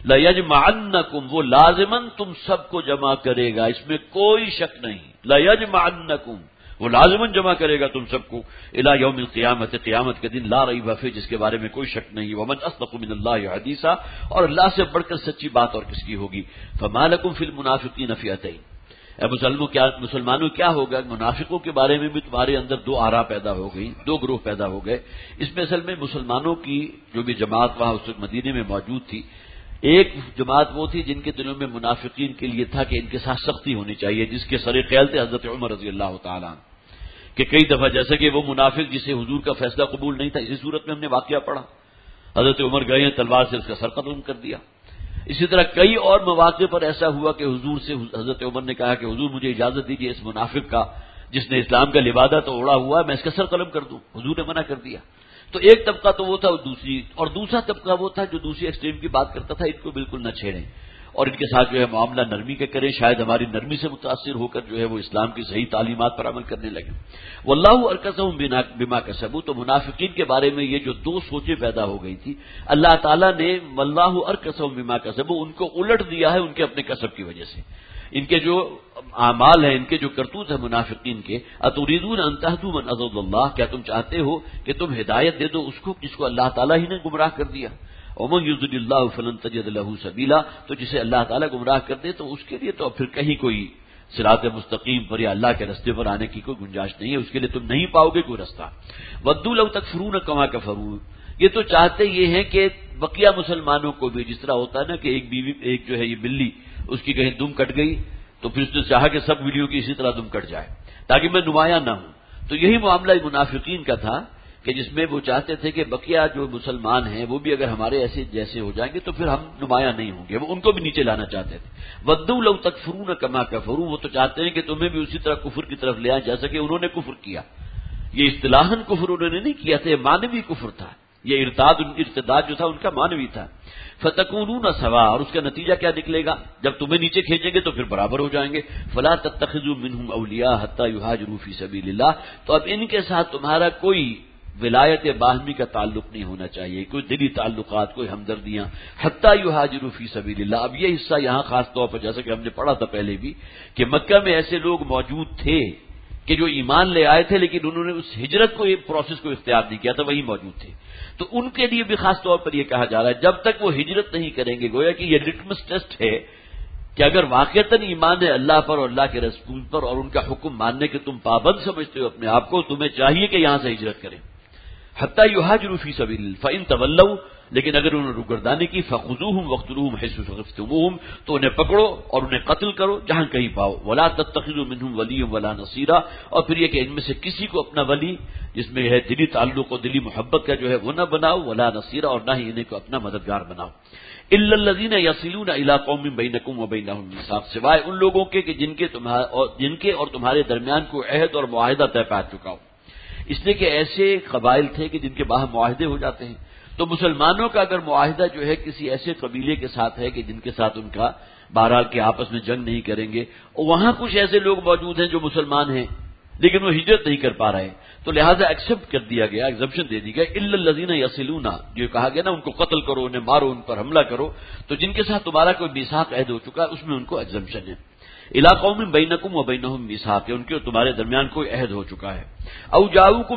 لَيَجْمَعَنَّكُمْ، وہ لازماً تم سب کو جمع کرے گا، اس میں کوئی شک نہیں. لَيَجْمَعَنَّكُمْ، وہ لازماً جمع کرے گا تم سب کو الی یوم القیامت، قیامت کے دن، لا ریب فیہ، جس کے بارے میں کوئی شک نہیں. ومن اصدق من اللہ حدیثا، اور اللہ سے بڑھ کر سچی بات اور کس کی ہوگی. فما لکم فی المنافقین فئتین، اے مسلمانوں کیا مسلمانوں کیا ہوگا، منافقوں کے بارے میں بھی تمہارے اندر دو آرا پیدا ہو گئی، دو گروہ پیدا ہو گئے. اس میں اصل میں مسلمانوں کی جو بھی جماعت وہاں اس وقت مدینے میں موجود تھی، ایک جماعت وہ تھی جن کے دلوں میں منافقین کے لیے تھا کہ ان کے ساتھ سختی ہونی چاہیے، جس کے سر خیال تھے حضرت عمر رضی اللہ تعالیٰ عنہ، کہ کئی دفعہ جیسے کہ وہ منافق جسے حضور کا فیصلہ قبول نہیں تھا، اسی صورت میں ہم نے واقعہ پڑھا، حضرت عمر گئے ہیں تلوار سے اس کا سر قتل کر دیا. اسی طرح کئی اور مواقع پر ایسا ہوا کہ حضور سے حضرت عمر نے کہا کہ حضور مجھے اجازت دیجیے اس منافق کا جس نے اسلام کا لبادہ تو اوڑا ہوا ہے، میں اس کا سر قلم کر دوں. حضور نے منع کر دیا. تو ایک طبقہ تو وہ تھا، دوسری اور دوسرا طبقہ وہ تھا جو دوسری ایکسٹریم کی بات کرتا تھا، ان کو بالکل نہ چھیڑیں اور ان کے ساتھ جو ہے معاملہ نرمی کے کریں، شاید ہماری نرمی سے متاثر ہو کر جو ہے وہ اسلام کی صحیح تعلیمات پر عمل کرنے لگے. واللہ ارکسہم بما کسبوا، تو منافقین کے بارے میں یہ جو دو سوچیں پیدا ہو گئی تھی، اللہ تعالیٰ نے واللہ ارکسہم بما کسبوا، ان کو الٹ دیا ہے ان کے اپنے کسب کی وجہ سے. ان کے جو اعمال ہیں، ان کے جو کرتوت ہیں منافقین کے، اتریدون ان تهدوا من اضل اللہ، کیا تم چاہتے ہو کہ تم ہدایت دے دو اس کو جس کو اللہ تعالیٰ ہی نے گمراہ کر دیا. ومن یضلل اللہ فلن تجد له سبیلا، تو جسے اللہ تعالیٰ گمراہ کر دے تو اس کے لیے تو پھر کہیں کوئی صراط مستقیم پر یا اللہ کے راستے پر آنے کی کوئی گنجائش نہیں ہے، اس کے لیے تم نہیں پاؤ گے کوئی رستہ. ودوا لو تکفرون کما کفروا، یہ تو چاہتے یہ ہیں کہ بقیہ مسلمانوں کو بھی، جس طرح ہوتا ہے نا کہ ایک بیوی ایک جو ہے یہ بلی، اس کی کہیں دم کٹ گئی تو پھر اس نے چاہا کہ سب ویڈیو کی اسی طرح دم کٹ جائے تاکہ میں نمایاں نہ ہوں. تو یہی معاملہ منافقین کا تھا کہ جس میں وہ چاہتے تھے کہ بقیہ جو مسلمان ہیں وہ بھی اگر ہمارے ایسے جیسے ہو جائیں گے تو پھر ہم نمایاں نہیں ہوں گے، وہ ان کو بھی نیچے لانا چاہتے تھے. ودوا لو تکفرون کما کفروا، وہ تو چاہتے ہیں کہ تمہیں بھی اسی طرح کفر کی طرف لے آئیں جیسا کہ انہوں نے کفر کیا. یہ اصطلاحاً کفر انہوں نے نہیں کیا تھا، یہ معنوی کفر تھا، یہ ارتاد ارتداد جو تھا ان کا معنوی تھا. فتکونون سواء، اور اس کا نتیجہ کیا نکلے گا، جب تمہیں نیچے کھینچیں گے تو پھر برابر ہو جائیں گے. فلا تتخذوا منهم اولیاء حتى يهاجروا في سبيل الله، تو اب ان کے ساتھ تمہارا کوئی ولایت باہمی کا تعلق نہیں ہونا چاہیے، کوئی دلی تعلقات، کوئی ہمدردیاں. حتی یہاجروا فی سبیل اللہ، اب یہ حصہ یہاں خاص طور پر جیسا کہ ہم نے پڑھا تھا پہلے بھی کہ مکہ میں ایسے لوگ موجود تھے کہ جو ایمان لے آئے تھے لیکن انہوں نے اس ہجرت کو یہ پروسیس کو اختیار نہیں کیا تھا، وہی موجود تھے. تو ان کے لیے بھی خاص طور پر یہ کہا جا رہا ہے جب تک وہ ہجرت نہیں کریں گے، گویا کہ یہ لٹمس ٹیسٹ ہے کہ اگر واقعتاً ایمان ہے اللہ پر اور اللہ کے رسول پر اور ان کا حکم ماننے کے تم پابند سمجھتے ہو اپنے آپ کو، تمہیں چاہیے کہ یہاں سے ہجرت کریں. حتی یہاجروا فی سبیل اللہ فإن تولوا، لیکن اگر انہوں نے روگردانی کی فخذوہم وقتلوہم حیث ثقفتموہم، تو انہیں پکڑو اور انہیں قتل کرو جہاں کہیں پاؤ. ولا تتخذوا منہم ولیا ولا نصیرا، اور پھر یہ کہ ان میں سے کسی کو اپنا ولی جس میں ہے دلی تعلق و دلی محبت کا جو ہے وہ نہ بناؤ، ولا نصیرا، اور نہ ہی انہیں کو اپنا مددگار بناؤ. الا الذین یصلون الی قوم بینکم وبینہم میثاق، سوائے ان لوگوں کے کہ جن کے تمہارے اور جن کے اور تمہارے درمیان کوئی عہد اور معاہدہ طے پا چکا ہو. اس لیے کہ ایسے قبائل تھے کہ جن کے باہم معاہدے ہو جاتے ہیں، تو مسلمانوں کا اگر معاہدہ جو ہے کسی ایسے قبیلے کے ساتھ ہے کہ جن کے ساتھ ان کا بہرحال کے آپس میں جنگ نہیں کریں گے، اور وہاں کچھ ایسے لوگ موجود ہیں جو مسلمان ہیں لیکن وہ ہجرت نہیں کر پا رہے، تو لہٰذا ایکسپٹ کر دیا گیا، ایگزمپشن دے دی گئی. الا الذین یصلون، جو کہا گیا نا ان کو قتل کرو، انہیں مارو، ان پر حملہ کرو، تو جن کے ساتھ تمہارا کوئی میثاق عہد ہو چکا ہے اس میں ان کو ایگزمپشن ہے. الی قوم بینکم وبینہم میثاق، ان کے اور تمہارے درمیان کوئی عہد ہو چکا ہے. او جاؤکم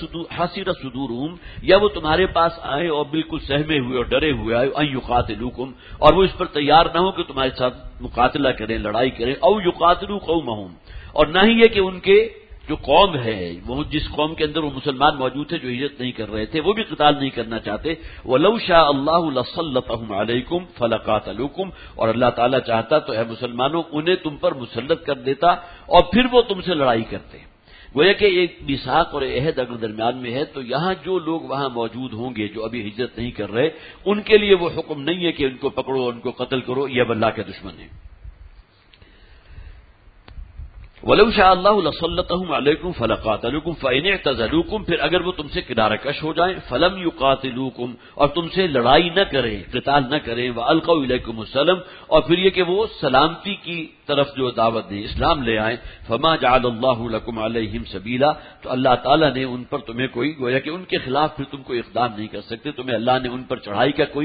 حسرت صدورہم، یا وہ تمہارے پاس آئے اور بالکل سہمے ہوئے اور ڈرے ہوئے آئے، ان یقاتلوکم، اور وہ اس پر تیار نہ ہو کہ تمہارے ساتھ مقاتلہ کریں، لڑائی کریں. او یقاتلوا قومہم، اور نہ ہی یہ کہ ان کے جو قوم ہے، وہ جس قوم کے اندر وہ مسلمان موجود تھے جو ہجرت نہیں کر رہے تھے، وہ بھی قتال نہیں کرنا چاہتے. وَلَوْ شَاءَ اللَّهُ لَسَلَّطَهُمْ عَلَيْكُمْ فَلَقَاتَلُوكُمْ، اور اللہ تعالیٰ چاہتا تو اے مسلمانوں انہیں تم پر مسلط کر دیتا اور پھر وہ تم سے لڑائی کرتے. گویا کہ ایک میثاق اور عہد اگر درمیان میں ہے تو یہاں جو لوگ وہاں موجود ہوں گے جو ابھی ہجرت نہیں کر رہے، ان کے لیے وہ حکم نہیں ہے کہ ان کو پکڑو، ان کو قتل کرو، یہ اب اللہ کے دشمن ہیں. وَلَوْ شَاءَ اللَّهُ لَسَلَّطَهُمْ عَلَيْكُمْ فَلَقَاتَلُوكُمْ فَإِنِ اعْتَزَلُوكُمْ، پھر اگر وہ تم سے کنارہ کش ہو جائیں، فَلَمْ يُقَاتِلُوكُمْ، اور تم سے لڑائی نہ کریں، قتال نہ کریں، وَأَلْقَوْا إِلَيْكُمُ السَّلَامَ، اور پھر یہ کہ وہ سلامتی کی طرف جو دعوت دیں، اسلام لے آئیں، فَمَا جَعَلَ اللَّهُ لَكُمْ عَلَيْهِمْ سَبِيلًا، تو اللہ تعالیٰ نے ان پر تمہیں کوئی، گویا کہ ان کے خلاف پھر تم کوئی اقدام نہیں کر سکتے، تمہیں اللہ نے ان پر چڑھائی کا کوئی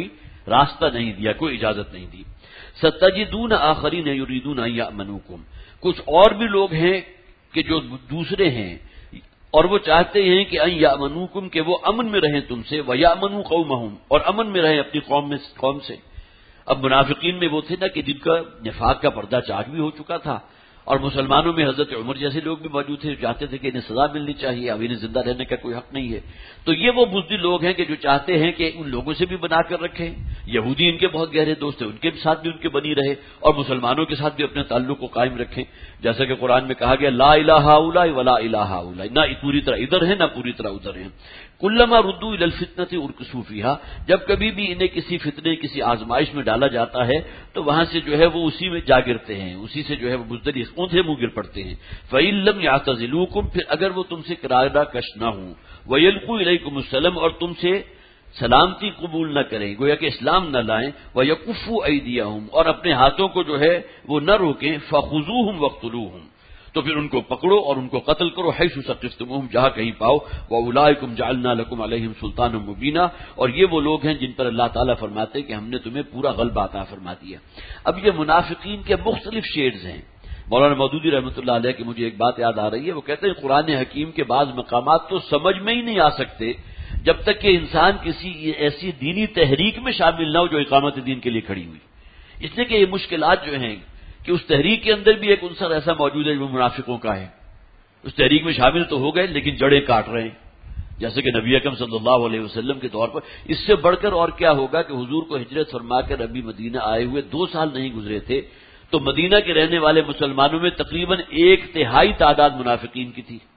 راستہ نہیں دیا، کوئی اجازت نہیں دی۔ ستجدون آخرین یریدون ان یأمنوکم، کچھ اور بھی لوگ ہیں کہ جو دوسرے ہیں اور وہ چاہتے ہیں کہ ان یأمنوکم، کہ وہ امن میں رہیں تم سے، ویأمنوا قومہم، اور امن میں رہیں اپنی قوم میں قوم سے۔ اب منافقین میں وہ تھے نا کہ جن کا نفاق کا پردہ چاک بھی ہو چکا تھا، اور مسلمانوں میں حضرت عمر جیسے لوگ بھی موجود تھے جو چاہتے تھے کہ انہیں سزا ملنی چاہیے، اب انہیں زندہ رہنے کا کوئی حق نہیں ہے۔ تو یہ وہ بزدل لوگ ہیں کہ جو چاہتے ہیں کہ ان لوگوں سے بھی بنا کر رکھیں، یہودی ان کے بہت گہرے دوست ہیں، ان کے ساتھ بھی ان کے بنی رہے، اور مسلمانوں کے ساتھ بھی اپنے تعلق کو قائم رکھیں، جیسا کہ قرآن میں کہا گیا لا الہ ہؤلاء ولا الہ ہؤلاء، نہ پوری طرح ادھر ہے نہ پوری طرح ادھر ہے۔ کلما ردوا الی الفتنۃ ارکسوا فیھا، جب کبھی بھی انہیں کسی فتنے کسی آزمائش میں ڈالا جاتا ہے تو وہاں سے جو ہے وہ اسی میں جا گرتے ہیں، اسی سے جو ہے وہ بزدل اونھے منہ گر پڑتے ہیں۔ فإن لم يعتزلوکم، پھر اگر وہ تم سے کنارہ کش نہ ہوں، ویلقوا الیکم السلام، اور تم سے سلامتی قبول نہ کریں، گویا کہ اسلام نہ لائیں، ویکفوا ایدیہم، اور اپنے ہاتھوں کو جو ہے وہ نہ روکیں، فخذوہم واقتلوہم، تو پھر ان کو پکڑو اور ان کو قتل کرو، حیث ثقفتموہم، جہاں کہیں پاؤ، وَأُولَٰئِکُمْ جَعَلْنَا لَكُمْ عَلَيْهِمْ سُلْطَانًا مُبِینًا، اور یہ وہ لوگ ہیں جن پر اللہ تعالیٰ فرماتے ہیں کہ ہم نے تمہیں پورا غلبہ عطا فرما دیا۔ اب یہ منافقین کے مختلف شیڈز ہیں۔ مولانا مودودی رحمۃ اللہ علیہ کی مجھے ایک بات یاد آ رہی ہے، وہ کہتے ہیں قرآن حکیم کے بعض مقامات تو سمجھ میں ہی نہیں آ سکتے جب تک کہ انسان کسی ایسی دینی تحریک میں شامل نہ ہو جو اقامت دین کے لیے کھڑی ہوئی، اس لیے کہ یہ مشکلات جو ہیں کہ اس تحریک کے اندر بھی ایک عنصر ایسا موجود ہے جو منافقوں کا ہے، اس تحریک میں شامل تو ہو گئے لیکن جڑیں کاٹ رہے ہیں، جیسے کہ نبی اکرم صلی اللہ علیہ وسلم کے دور پر۔ اس سے بڑھ کر اور کیا ہوگا کہ حضور کو ہجرت فرما کر ابھی مدینہ آئے ہوئے دو سال نہیں گزرے تھے تو مدینہ کے رہنے والے مسلمانوں میں تقریباً ایک تہائی تعداد منافقین کی تھی۔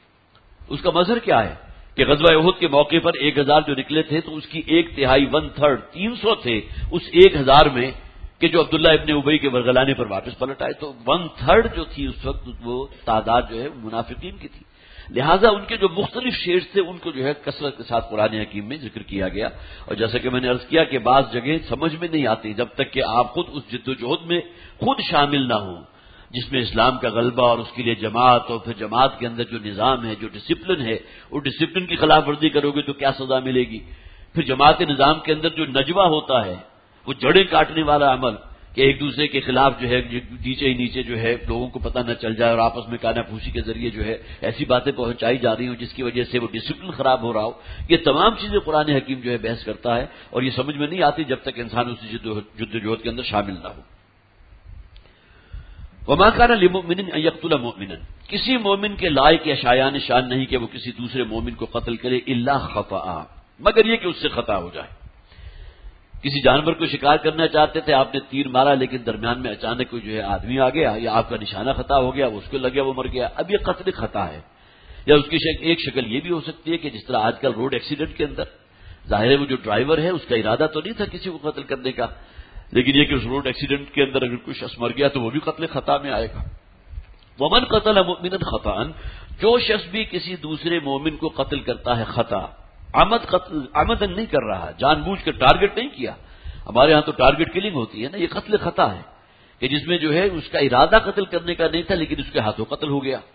اس کا مظہر کیا ہے کہ غزوہ احد کے موقع پر ایک ہزار جو نکلے تھے تو اس کی ایک تہائی ون تھرڈ تین سو تھے اس ایک ہزار میں کہ جو عبداللہ ابن ابی کے ورغلانے پر واپس پلٹ آئے، تو ون تھرڈ جو تھی اس وقت وہ تعداد جو ہے منافقین کی تھی۔ لہٰذا ان کے جو مختلف شیڈز تھے ان کو جو ہے کثرت کے ساتھ قرآن حکیم میں ذکر کیا گیا، اور جیسا کہ میں نے عرض کیا کہ بعض جگہیں سمجھ میں نہیں آتی جب تک کہ آپ خود اس جد و جہد میں خود شامل نہ ہوں جس میں اسلام کا غلبہ اور اس کے لیے جماعت، اور پھر جماعت کے اندر جو نظام ہے جو ڈسپلن ہے وہ ڈسپلن کی خلاف ورزی کرو گے تو کیا سزا ملے گی، پھر جماعت نظام کے اندر جو نجوہ ہوتا ہے وہ جڑیں کاٹنے والا عمل کہ ایک دوسرے کے خلاف جو ہے نیچے ہی نیچے جو ہے لوگوں کو پتہ نہ چل جائے اور آپس میں کانا پھوسی کے ذریعے جو ہے ایسی باتیں پہنچائی جا رہی ہوں جس کی وجہ سے وہ ڈسپلن خراب ہو رہا ہو، یہ تمام چیزیں قرآن حکیم جو ہے بحث کرتا ہے اور یہ سمجھ میں نہیں آتی جب تک انسان اس جد و جہد کے اندر شامل نہ ہو۔ وما كان لمؤمن ان يقتل مؤمنا، کسی مومن کے لائق یا شایان شان نہیں کہ وہ کسی دوسرے مومن کو قتل کرے الا خطأ، مگر یہ کہ اس سے خطا ہو جائے۔ کسی جانور کو شکار کرنا چاہتے تھے، آپ نے تیر مارا لیکن درمیان میں اچانک کوئی جو ہے آدمی آ گیا یا آپ کا نشانہ خطا ہو گیا، اس کو لگ گیا وہ مر گیا، اب یہ قتل خطا ہے۔ یا اس کی شک ایک شکل یہ بھی ہو سکتی ہے کہ جس طرح آج کل روڈ ایکسیڈنٹ کے اندر ظاہر ہے وہ جو ڈرائیور ہے اس کا ارادہ تو نہیں تھا کسی کو قتل کرنے کا، لیکن یہ کہ اس روڈ ایکسیڈنٹ کے اندر اگر کوئی شخص مر گیا تو وہ بھی قتل خطا میں آئے گا۔ ومن قتل مؤمنا خطأ، جو شخص بھی کسی دوسرے مومن کو قتل کرتا ہے خطا، عمد قتل عمدن نہیں کر رہا، جان بوجھ کر ٹارگٹ نہیں کیا، ہمارے ہاں تو ٹارگٹ کلنگ ہوتی ہے نا، یہ قتل خطا ہے کہ جس میں جو ہے اس کا ارادہ قتل کرنے کا نہیں تھا لیکن اس کے ہاتھوں قتل ہو گیا۔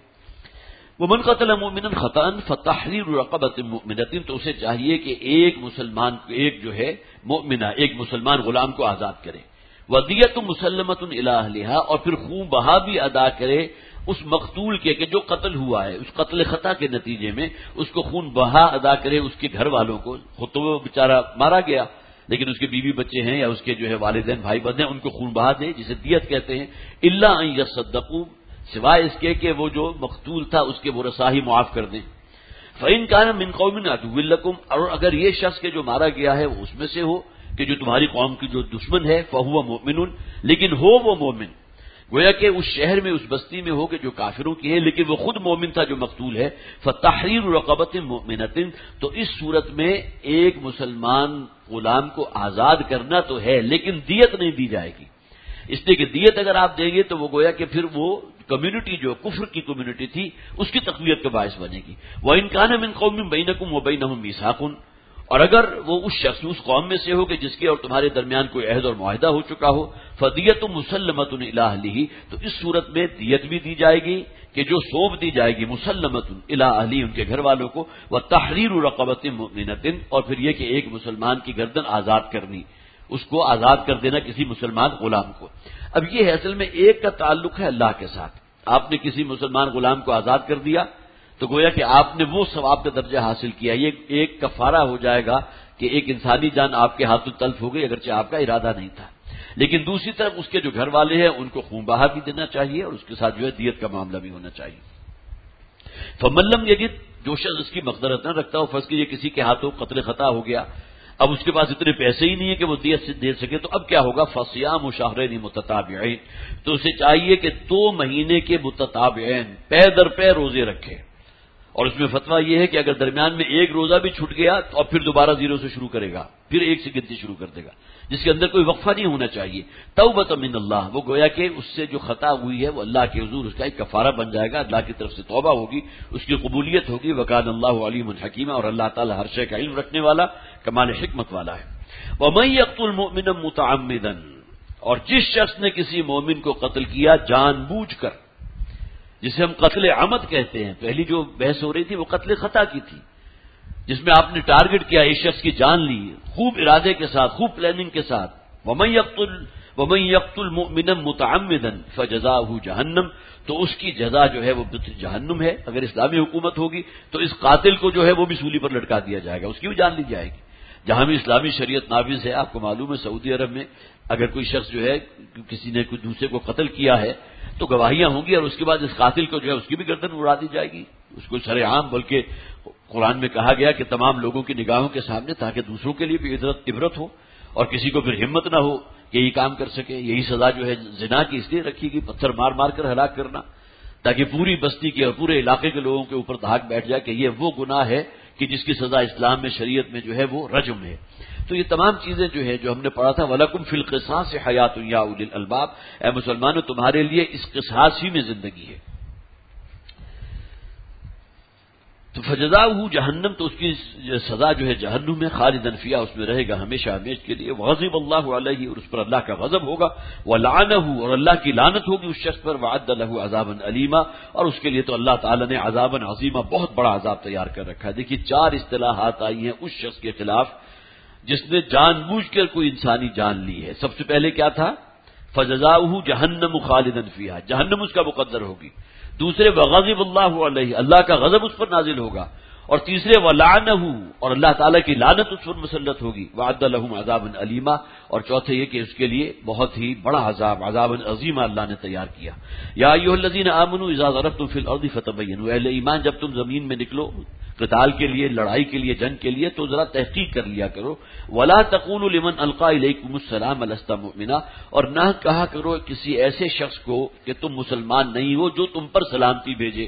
ومن قتل مؤمنا خطأ فتحرير رقبة مؤمنة، تو اسے چاہیے کہ ایک مسلمان کو ایک جو ہے مؤمنہ ایک مسلمان غلام کو آزاد کرے، ودیۃ مسلمۃ الی اہلھا، اور پھر خون بہا بھی ادا کرے اس مقتول کے کہ جو قتل ہوا ہے، اس قتل خطا کے نتیجے میں اس کو خون بہا ادا کرے اس کے گھر والوں کو، خود تو وہ بیچارہ مارا گیا لیکن اس کے بیوی بچے ہیں یا اس کے جو ہے والدین بھائی بہن ہیں ان کو خون بہا دے جسے دیت کہتے ہیں، الا ان یصدقوا، سوائے اس کے کہ وہ جو مقتول تھا اس کے ورثاء ہی معاف کر دیں۔ فإن كان من قوم عدو لكم، اور اگر یہ شخص کے جو مارا گیا ہے وہ اس میں سے ہو کہ جو تمہاری قوم کی جو دشمن ہے، فهو مؤمن، لیکن ہو وہ مومن، گویا کہ اس شہر میں اس بستی میں ہو کہ جو کافروں کی ہے لیکن وہ خود مومن تھا جو مقتول ہے، فتحریر رقبۃ مؤمنۃ، تو اس صورت میں ایک مسلمان غلام کو آزاد کرنا تو ہے لیکن دیت نہیں دی جائے گی، اس لیے کہ دیت اگر آپ دیں گے تو وہ گویا کہ پھر وہ کمیونٹی جو کفر کی کمیونٹی تھی اس کی تقویت کا باعث بنے گی۔ وَإِن كَانَ مِن قَوْمٍ بَيْنَكُمْ وَبَيْنَهُم مِيثَاقٌ، اور اگر وہ اس شخص اس قوم میں سے ہو کہ جس کے اور تمہارے درمیان کوئی عہد اور معاہدہ ہو چکا ہو، فَدِيَةٌ مُسَلَّمَةٌ إِلَىٰ أَهْلِهِ، تو اس صورت میں دیت بھی دی جائے گی کہ جو سونپ دی جائے گی مسلمۃ إِلَىٰ أَهْلِهِ، ان کے گھر والوں کو، وَتَحْرِيرُ رَقَبَةٍ مُؤْمِنَةٍ، اور پھر یہ کہ ایک مسلمان کی گردن آزاد کرنی، اس کو آزاد کر دینا کسی مسلمان غلام کو۔ اب یہ ہے اصل میں ایک کا تعلق ہے اللہ کے ساتھ، آپ نے کسی مسلمان غلام کو آزاد کر دیا تو گویا کہ آپ نے وہ ثواب کا درجہ حاصل کیا، یہ ایک کفارہ ہو جائے گا کہ ایک انسانی جان آپ کے ہاتھوں تلف ہو گئی اگرچہ آپ کا ارادہ نہیں تھا، لیکن دوسری طرف اس کے جو گھر والے ہیں ان کو خون بہا بھی دینا چاہیے اور اس کے ساتھ جو ہے دیت کا معاملہ بھی ہونا چاہیے۔ فمن لم یجد، جو شخص اس کی مقدرت نہ رکھتا ہو، فرض کیجیے کسی کے ہاتھوں قتل خطا ہو گیا، اب اس کے پاس اتنے پیسے ہی نہیں ہے کہ وہ دیت سے دے سکے، تو اب کیا ہوگا؟ فصیام شہرین متتابعین، تو اسے چاہیے کہ دو مہینے کے متتابعین پے در پے روزے رکھے، اور اس میں فتویٰ یہ ہے کہ اگر درمیان میں ایک روزہ بھی چھوٹ گیا تو اب پھر دوبارہ زیرو سے شروع کرے گا، پھر ایک سے گنتی شروع کر دے گا، جس کے اندر کوئی وقفہ نہیں ہونا چاہیے۔ توبۃ من اللہ، وہ گویا کہ اس سے جو خطا ہوئی ہے وہ اللہ کے حضور اس کا ایک کفارہ بن جائے گا، اللہ کی طرف سے توبہ ہوگی، اس کی قبولیت ہوگی۔ وکان اللہ علیم حکیم، اور اللہ تعالی ہر شے کا علم رکھنے والا، کمال حکمت والا ہے۔ ومن یقتل مؤمنا متعمدا، اور جس شخص نے کسی مومن کو قتل کیا جان بوجھ کر، جسے ہم قتل عمد کہتے ہیں، پہلی جو بحث ہو رہی تھی وہ قتل خطا کی تھی، جس میں آپ نے ٹارگٹ کیا، اس شخص کی جان لی خوب ارادے کے ساتھ، خوب پلاننگ کے ساتھ۔ ومن یقتل ومن یقتل مؤمنا متعمدا فجزاؤہ جہنم، تو اس کی جزا جو ہے وہ جہنم ہے۔ اگر اسلامی حکومت ہوگی تو اس قاتل کو جو ہے وہ بھی سولی پر لٹکا دیا جائے گا، اس کی بھی جان لی جائے گی۔ جہاں بھی اسلامی شریعت نافذ ہے، آپ کو معلوم ہے سعودی عرب میں اگر کوئی شخص جو ہے کسی نے کوئی دوسرے کو قتل کیا ہے تو گواہیاں ہوں گی، اور اس کے بعد اس قاتل کو جو ہے اس کی بھی گردن اڑا دی جائے گی، اس کو شرع عام، بلکہ قرآن میں کہا گیا کہ تمام لوگوں کی نگاہوں کے سامنے، تاکہ دوسروں کے لیے بھی عبرت عبرت ہو اور کسی کو پھر ہمت نہ ہو کہ یہی کام کر سکے۔ یہی سزا جو ہے زنا کی اس لیے رکھی گئی، پتھر مار مار کر ہلاک کرنا، تاکہ پوری بستی کے اور پورے علاقے کے لوگوں کے اوپر دھاک بیٹھ جائے کہ یہ وہ گناہ ہے کہ جس کی سزا اسلام میں شریعت میں جو ہے وہ رجم ہے۔ تو یہ تمام چیزیں جو ہے جو ہم نے پڑھا تھا، وَلَكُمْ فِي الْقِصَاصِ حَيَاةٌ يَا أُولِي الْأَلْبَابِ، اے مسلمانوں تمہارے لیے اس قصاص ہی میں زندگی ہے۔ تو فجزاؤہ جہنم، تو اس کی سزا جو ہے جہنم میں، خالدن فیہا، اس میں رہے گا ہمیشہ ہمیشہ کے لیے۔ وغضب اللہ علیہ، اور اس پر اللہ کا غضب ہوگا، ولعنہ، اور اللہ کی لعنت ہوگی اس شخص پر، وعد لہ عذابا علیما، اور اس کے لیے تو اللہ تعالیٰ نے عذابا عظیما، بہت بڑا عذاب تیار کر رکھا ہے۔ دیکھیے چار اصطلاحات آئی ہیں اس شخص کے خلاف جس نے جان بوجھ کر کوئی انسانی جان لی ہے۔ سب سے پہلے کیا تھا؟ فجزاؤہ جہنم خالدن فیہا، جہنم اس کا مقدر ہوگی۔ دوسرے وغضب اللہ علیہ، اللہ کا غضب اس پر نازل ہوگا، اور تیسرے ولعنہ، اور اللہ تعالیٰ کی لعنت اس پر مسلط ہوگی، وعد لہم عذابا علیما، اور چوتھے یہ کہ اس کے لیے بہت ہی بڑا عذاب، عذابا عظیما اللہ نے تیار کیا۔ یا ایھا الذین آمنوا اذا ضربتم فی الارض فتبینوا، اہل ایمان جب تم زمین میں نکلو قتال کے لیے، لڑائی کے لیے، جنگ کے لیے، تو ذرا تحقیق کر لیا کرو۔ ولا تقولوا لمن القى الیکم السلام لست مؤمنا، اور نہ کہا کرو کسی ایسے شخص کو کہ تم مسلمان نہیں ہو جو تم پر سلامتی بھیجے۔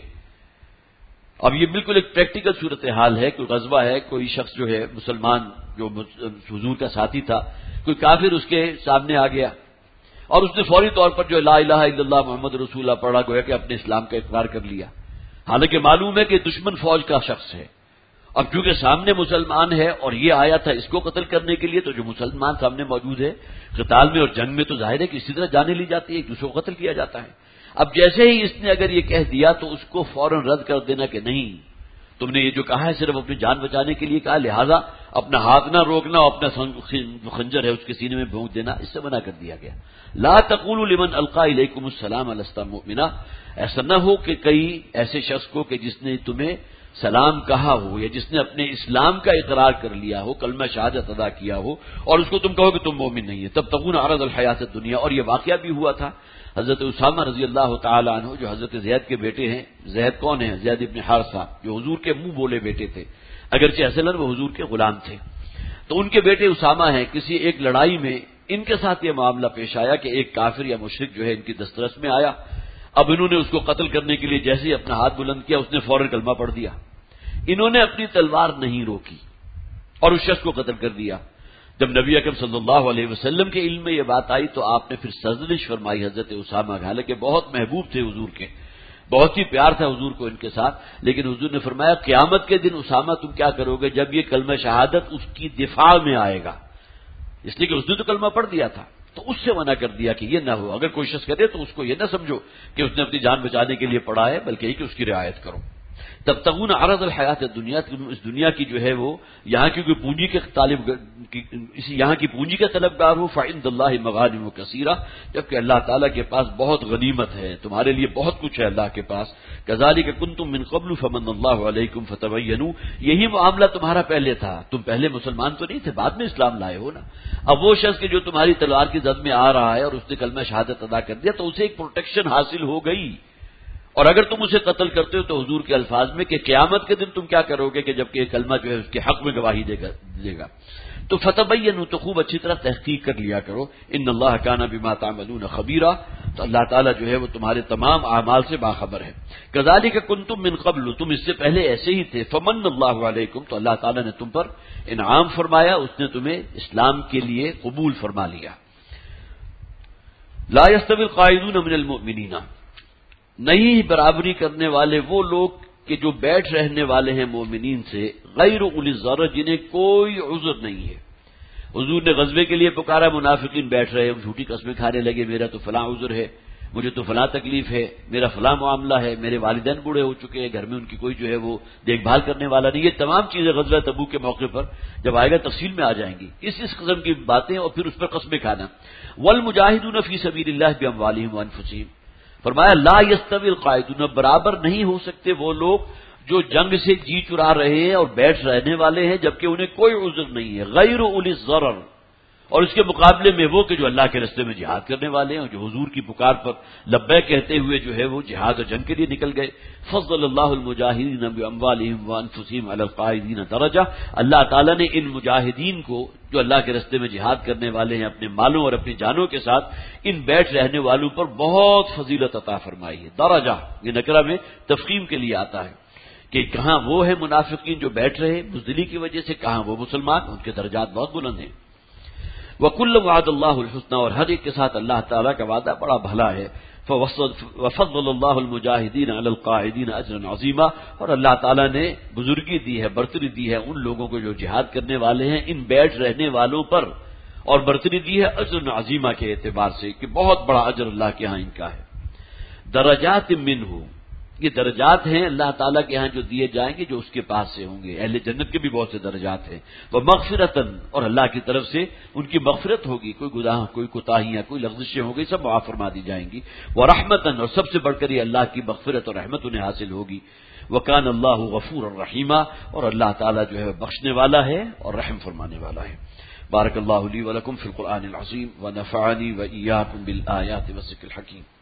اب یہ بالکل ایک پریکٹیکل صورتحال ہے، کوئی غزوہ ہے، کوئی شخص جو ہے مسلمان جو حضور کا ساتھی تھا، کوئی کافر اس کے سامنے آ گیا اور اس نے فوری طور پر جو لا الہ الا اللہ محمد رسول اللہ پڑھا، گویا کہ اپنے اسلام کا اقرار کر لیا، حالانکہ معلوم ہے کہ دشمن فوج کا شخص ہے۔ اب چونکہ سامنے مسلمان ہے اور یہ آیا تھا اس کو قتل کرنے کے لیے، تو جو مسلمان سامنے موجود ہے قتال میں اور جنگ میں تو ظاہر ہے کہ اسی طرح جانیں لی جاتی ہے، ایک دوسرے کو قتل کیا جاتا ہے۔ اب جیسے ہی اس نے اگر یہ کہہ دیا تو اس کو فوراً رد کر دینا کہ نہیں، تم نے یہ جو کہا ہے صرف اپنی جان بچانے کے لیے کہا، لہذا اپنا ہاتھ نہ روکنا، اپنا خنجر ہے اس کے سینے میں بھونک دینا، اس سے منع کر دیا گیا۔ لا تقولوا لمن القى الیکم السلام لست مؤمنا، ایسا نہ ہو کہ کئی ایسے شخص کو کہ جس نے تمہیں سلام کہا ہو یا جس نے اپنے اسلام کا اقرار کر لیا ہو، کلمہ شہادت ادا کیا ہو، اور اس کو تم کہو کہ تم مومن نہیں ہے، تب تکون عرض الحیات الدنیا۔ اور یہ واقعہ بھی ہوا تھا، حضرت اسامہ رضی اللہ تعالی عنہ جو حضرت زید کے بیٹے ہیں، زید کون ہیں؟ زید ابن حارثہ، جو حضور کے منہ بولے بیٹے تھے، اگرچہ اصلاً وہ حضور کے غلام تھے، تو ان کے بیٹے اسامہ ہیں، کسی ایک لڑائی میں ان کے ساتھ یہ معاملہ پیش آیا کہ ایک کافر یا مشرک جو ہے ان کی دسترس میں آیا۔ اب انہوں نے اس کو قتل کرنے کے لیے جیسے ہی اپنا ہاتھ بلند کیا، اس نے فوراً کلمہ پڑھ دیا، انہوں نے اپنی تلوار نہیں روکی اور اس شخص کو قتل کر دیا۔ جب نبی اکرم صلی اللہ علیہ وسلم کے علم میں یہ بات آئی تو آپ نے پھر سرزنش فرمائی حضرت اسامہ، حالانکہ بہت محبوب تھے حضور کے، بہت ہی پیار تھا حضور کو ان کے ساتھ، لیکن حضور نے فرمایا قیامت کے دن اسامہ تم کیا کرو گے جب یہ کلمہ شہادت اس کی دفاع میں آئے گا، اس لیے کہ اس نے تو کلمہ پڑھ دیا تھا، تو اس سے منع کر دیا کہ یہ نہ ہو، اگر کوئی شخص کرے تو اس کو یہ نہ سمجھو کہ اس نے اپنی جان بچانے کے لیے پڑھا ہے، بلکہ یہ کہ اس کی رعایت کرو۔ تبتغون عرض الحیات دنیا، تم اس دنیا کی جو ہے وہ یہاں کی کوئی پونجی کے طالب اسی یہاں کی پونجی کا طلبگار ہو، فعند اللہ مغانم کثیرہ، جبکہ اللہ تعالیٰ کے پاس بہت غنیمت ہے، تمہارے لیے بہت کچھ ہے اللہ کے پاس. کذالک کنتم من قبل فمن اللہ علیکم فتبینوا، یہی معاملہ تمہارا پہلے تھا، تم پہلے مسلمان تو نہیں تھے، بعد میں اسلام لائے ہو نا. اب وہ شخص کہ جو تمہاری تلوار کی زد میں آ رہا ہے اور اس نے کلمہ شہادت ادا کر دیا تو اسے ایک پروٹیکشن حاصل ہو گئی، اور اگر تم اسے قتل کرتے ہو تو حضور کے الفاظ میں کہ قیامت کے دن تم کیا کرو گے کہ جبکہ یہ کلمہ جو ہے اس کے حق میں گواہی دے گا دے گا تو فتبینوا، تو خوب اچھی طرح تحقیق کر لیا کرو. ان اللہ کان بما تعملون خبیرا، تو اللہ تعالیٰ جو ہے وہ تمہارے تمام اعمال سے باخبر ہے. کذالک کنتم من قبل، تم اس سے پہلے ایسے ہی تھے. فمن اللہ علیکم، تو اللہ تعالیٰ نے تم پر انعام فرمایا، اس نے تمہیں اسلام کے لیے قبول فرما لیا. لا یستوی القاعدون من المؤمنین، نہیں برابری کرنے والے وہ لوگ کہ جو بیٹھ رہنے والے ہیں مومنین سے، غیر اولی الضرر، جنہیں کوئی عذر نہیں ہے. حضور نے غزوے کے لیے پکارا، منافقین بیٹھ رہے ہیں، جھوٹی قسمیں کھانے لگے، میرا تو فلاں عذر ہے، مجھے تو فلاں تکلیف ہے، میرا فلاں معاملہ ہے، میرے والدین بوڑھے ہو چکے ہیں، گھر میں ان کی کوئی جو ہے وہ دیکھ بھال کرنے والا نہیں. یہ تمام چیزیں غزوہ تبوک کے موقع پر جب آئے گا تفصیل میں آ جائیں گی، اس اس قسم کی باتیں اور پھر اس پر قسمیں کھانا. والمجاہدون فی سبیل اللہ باموالہم وانفسہم، فرمایا لا یستوی القاعدون، برابر نہیں ہو سکتے وہ لوگ جو جنگ سے جی چرا رہے ہیں اور بیٹھ رہنے والے ہیں جبکہ انہیں کوئی عذر نہیں ہے، غیر اولی الضرر، اور اس کے مقابلے میں وہ کہ جو اللہ کے راستے میں جہاد کرنے والے ہیں اور جو حضور کی پکار پر لبیک کہتے ہوئے جو ہے وہ جہاد اور جنگ کے لیے نکل گئے. فضل اللہ المجاہدین باموالہم وانفسہم علی القاعدین درجہ، اللہ تعالیٰ نے ان مجاہدین کو جو اللہ کے راستے میں جہاد کرنے والے ہیں اپنے مالوں اور اپنی جانوں کے ساتھ، ان بیٹھ رہنے والوں پر بہت فضیلت عطا فرمائی ہے. درجہ یہ نکرہ میں تفخیم کے لیے آتا ہے کہ کہاں وہ ہے منافقین جو بیٹھ رہے بزدلی کی وجہ سے، کہاں وہ مسلمان، ان کے درجات بہت بلند ہیں. وَكُلٌّ وَعَدَ اللَّهُ الْحُسْنَى، اور ہر ایک کے ساتھ اللہ تعالیٰ کا وعدہ بڑا بھلا ہے. وَفَضَّلَ اللَّهُ الْمُجَاهِدِينَ عَلَى الْقَاعِدِينَ أَجْرًا عَظِيمًا، اور اللہ تعالیٰ نے بزرگی دی ہے، برتری دی ہے ان لوگوں کو جو جہاد کرنے والے ہیں ان بیٹھ رہنے والوں پر، اور برتری دی ہے اجر عظیمہ کے اعتبار سے کہ بہت بڑا اجر اللہ کے ہاں ان کا ہے. درجات منہ، یہ درجات ہیں اللہ تعالیٰ کے ہاں جو دیے جائیں گے جو اس کے پاس سے ہوں گے. اہل جنت کے بھی بہت سے درجات ہیں. وہ مغفرتاً، اور اللہ کی طرف سے ان کی مغفرت ہوگی، کوئی گناہ، کوئی کوتاہیاں، کوئی لغزشیں ہوں گی، سب معاف فرما دی جائیں گی. وہ رحمتاً، اور سب سے بڑھ کر یہ اللہ کی مغفرت اور رحمت انہیں حاصل ہوگی. وکان اللہ غفور الرحیمہ، اور اللہ تعالیٰ جو ہے بخشنے والا ہے اور رحم فرمانے والا ہے. بارک اللہ لی ولکم فی القرآن العظیم ونفعنی وإیاکم بالآیات والذکر الحکیم.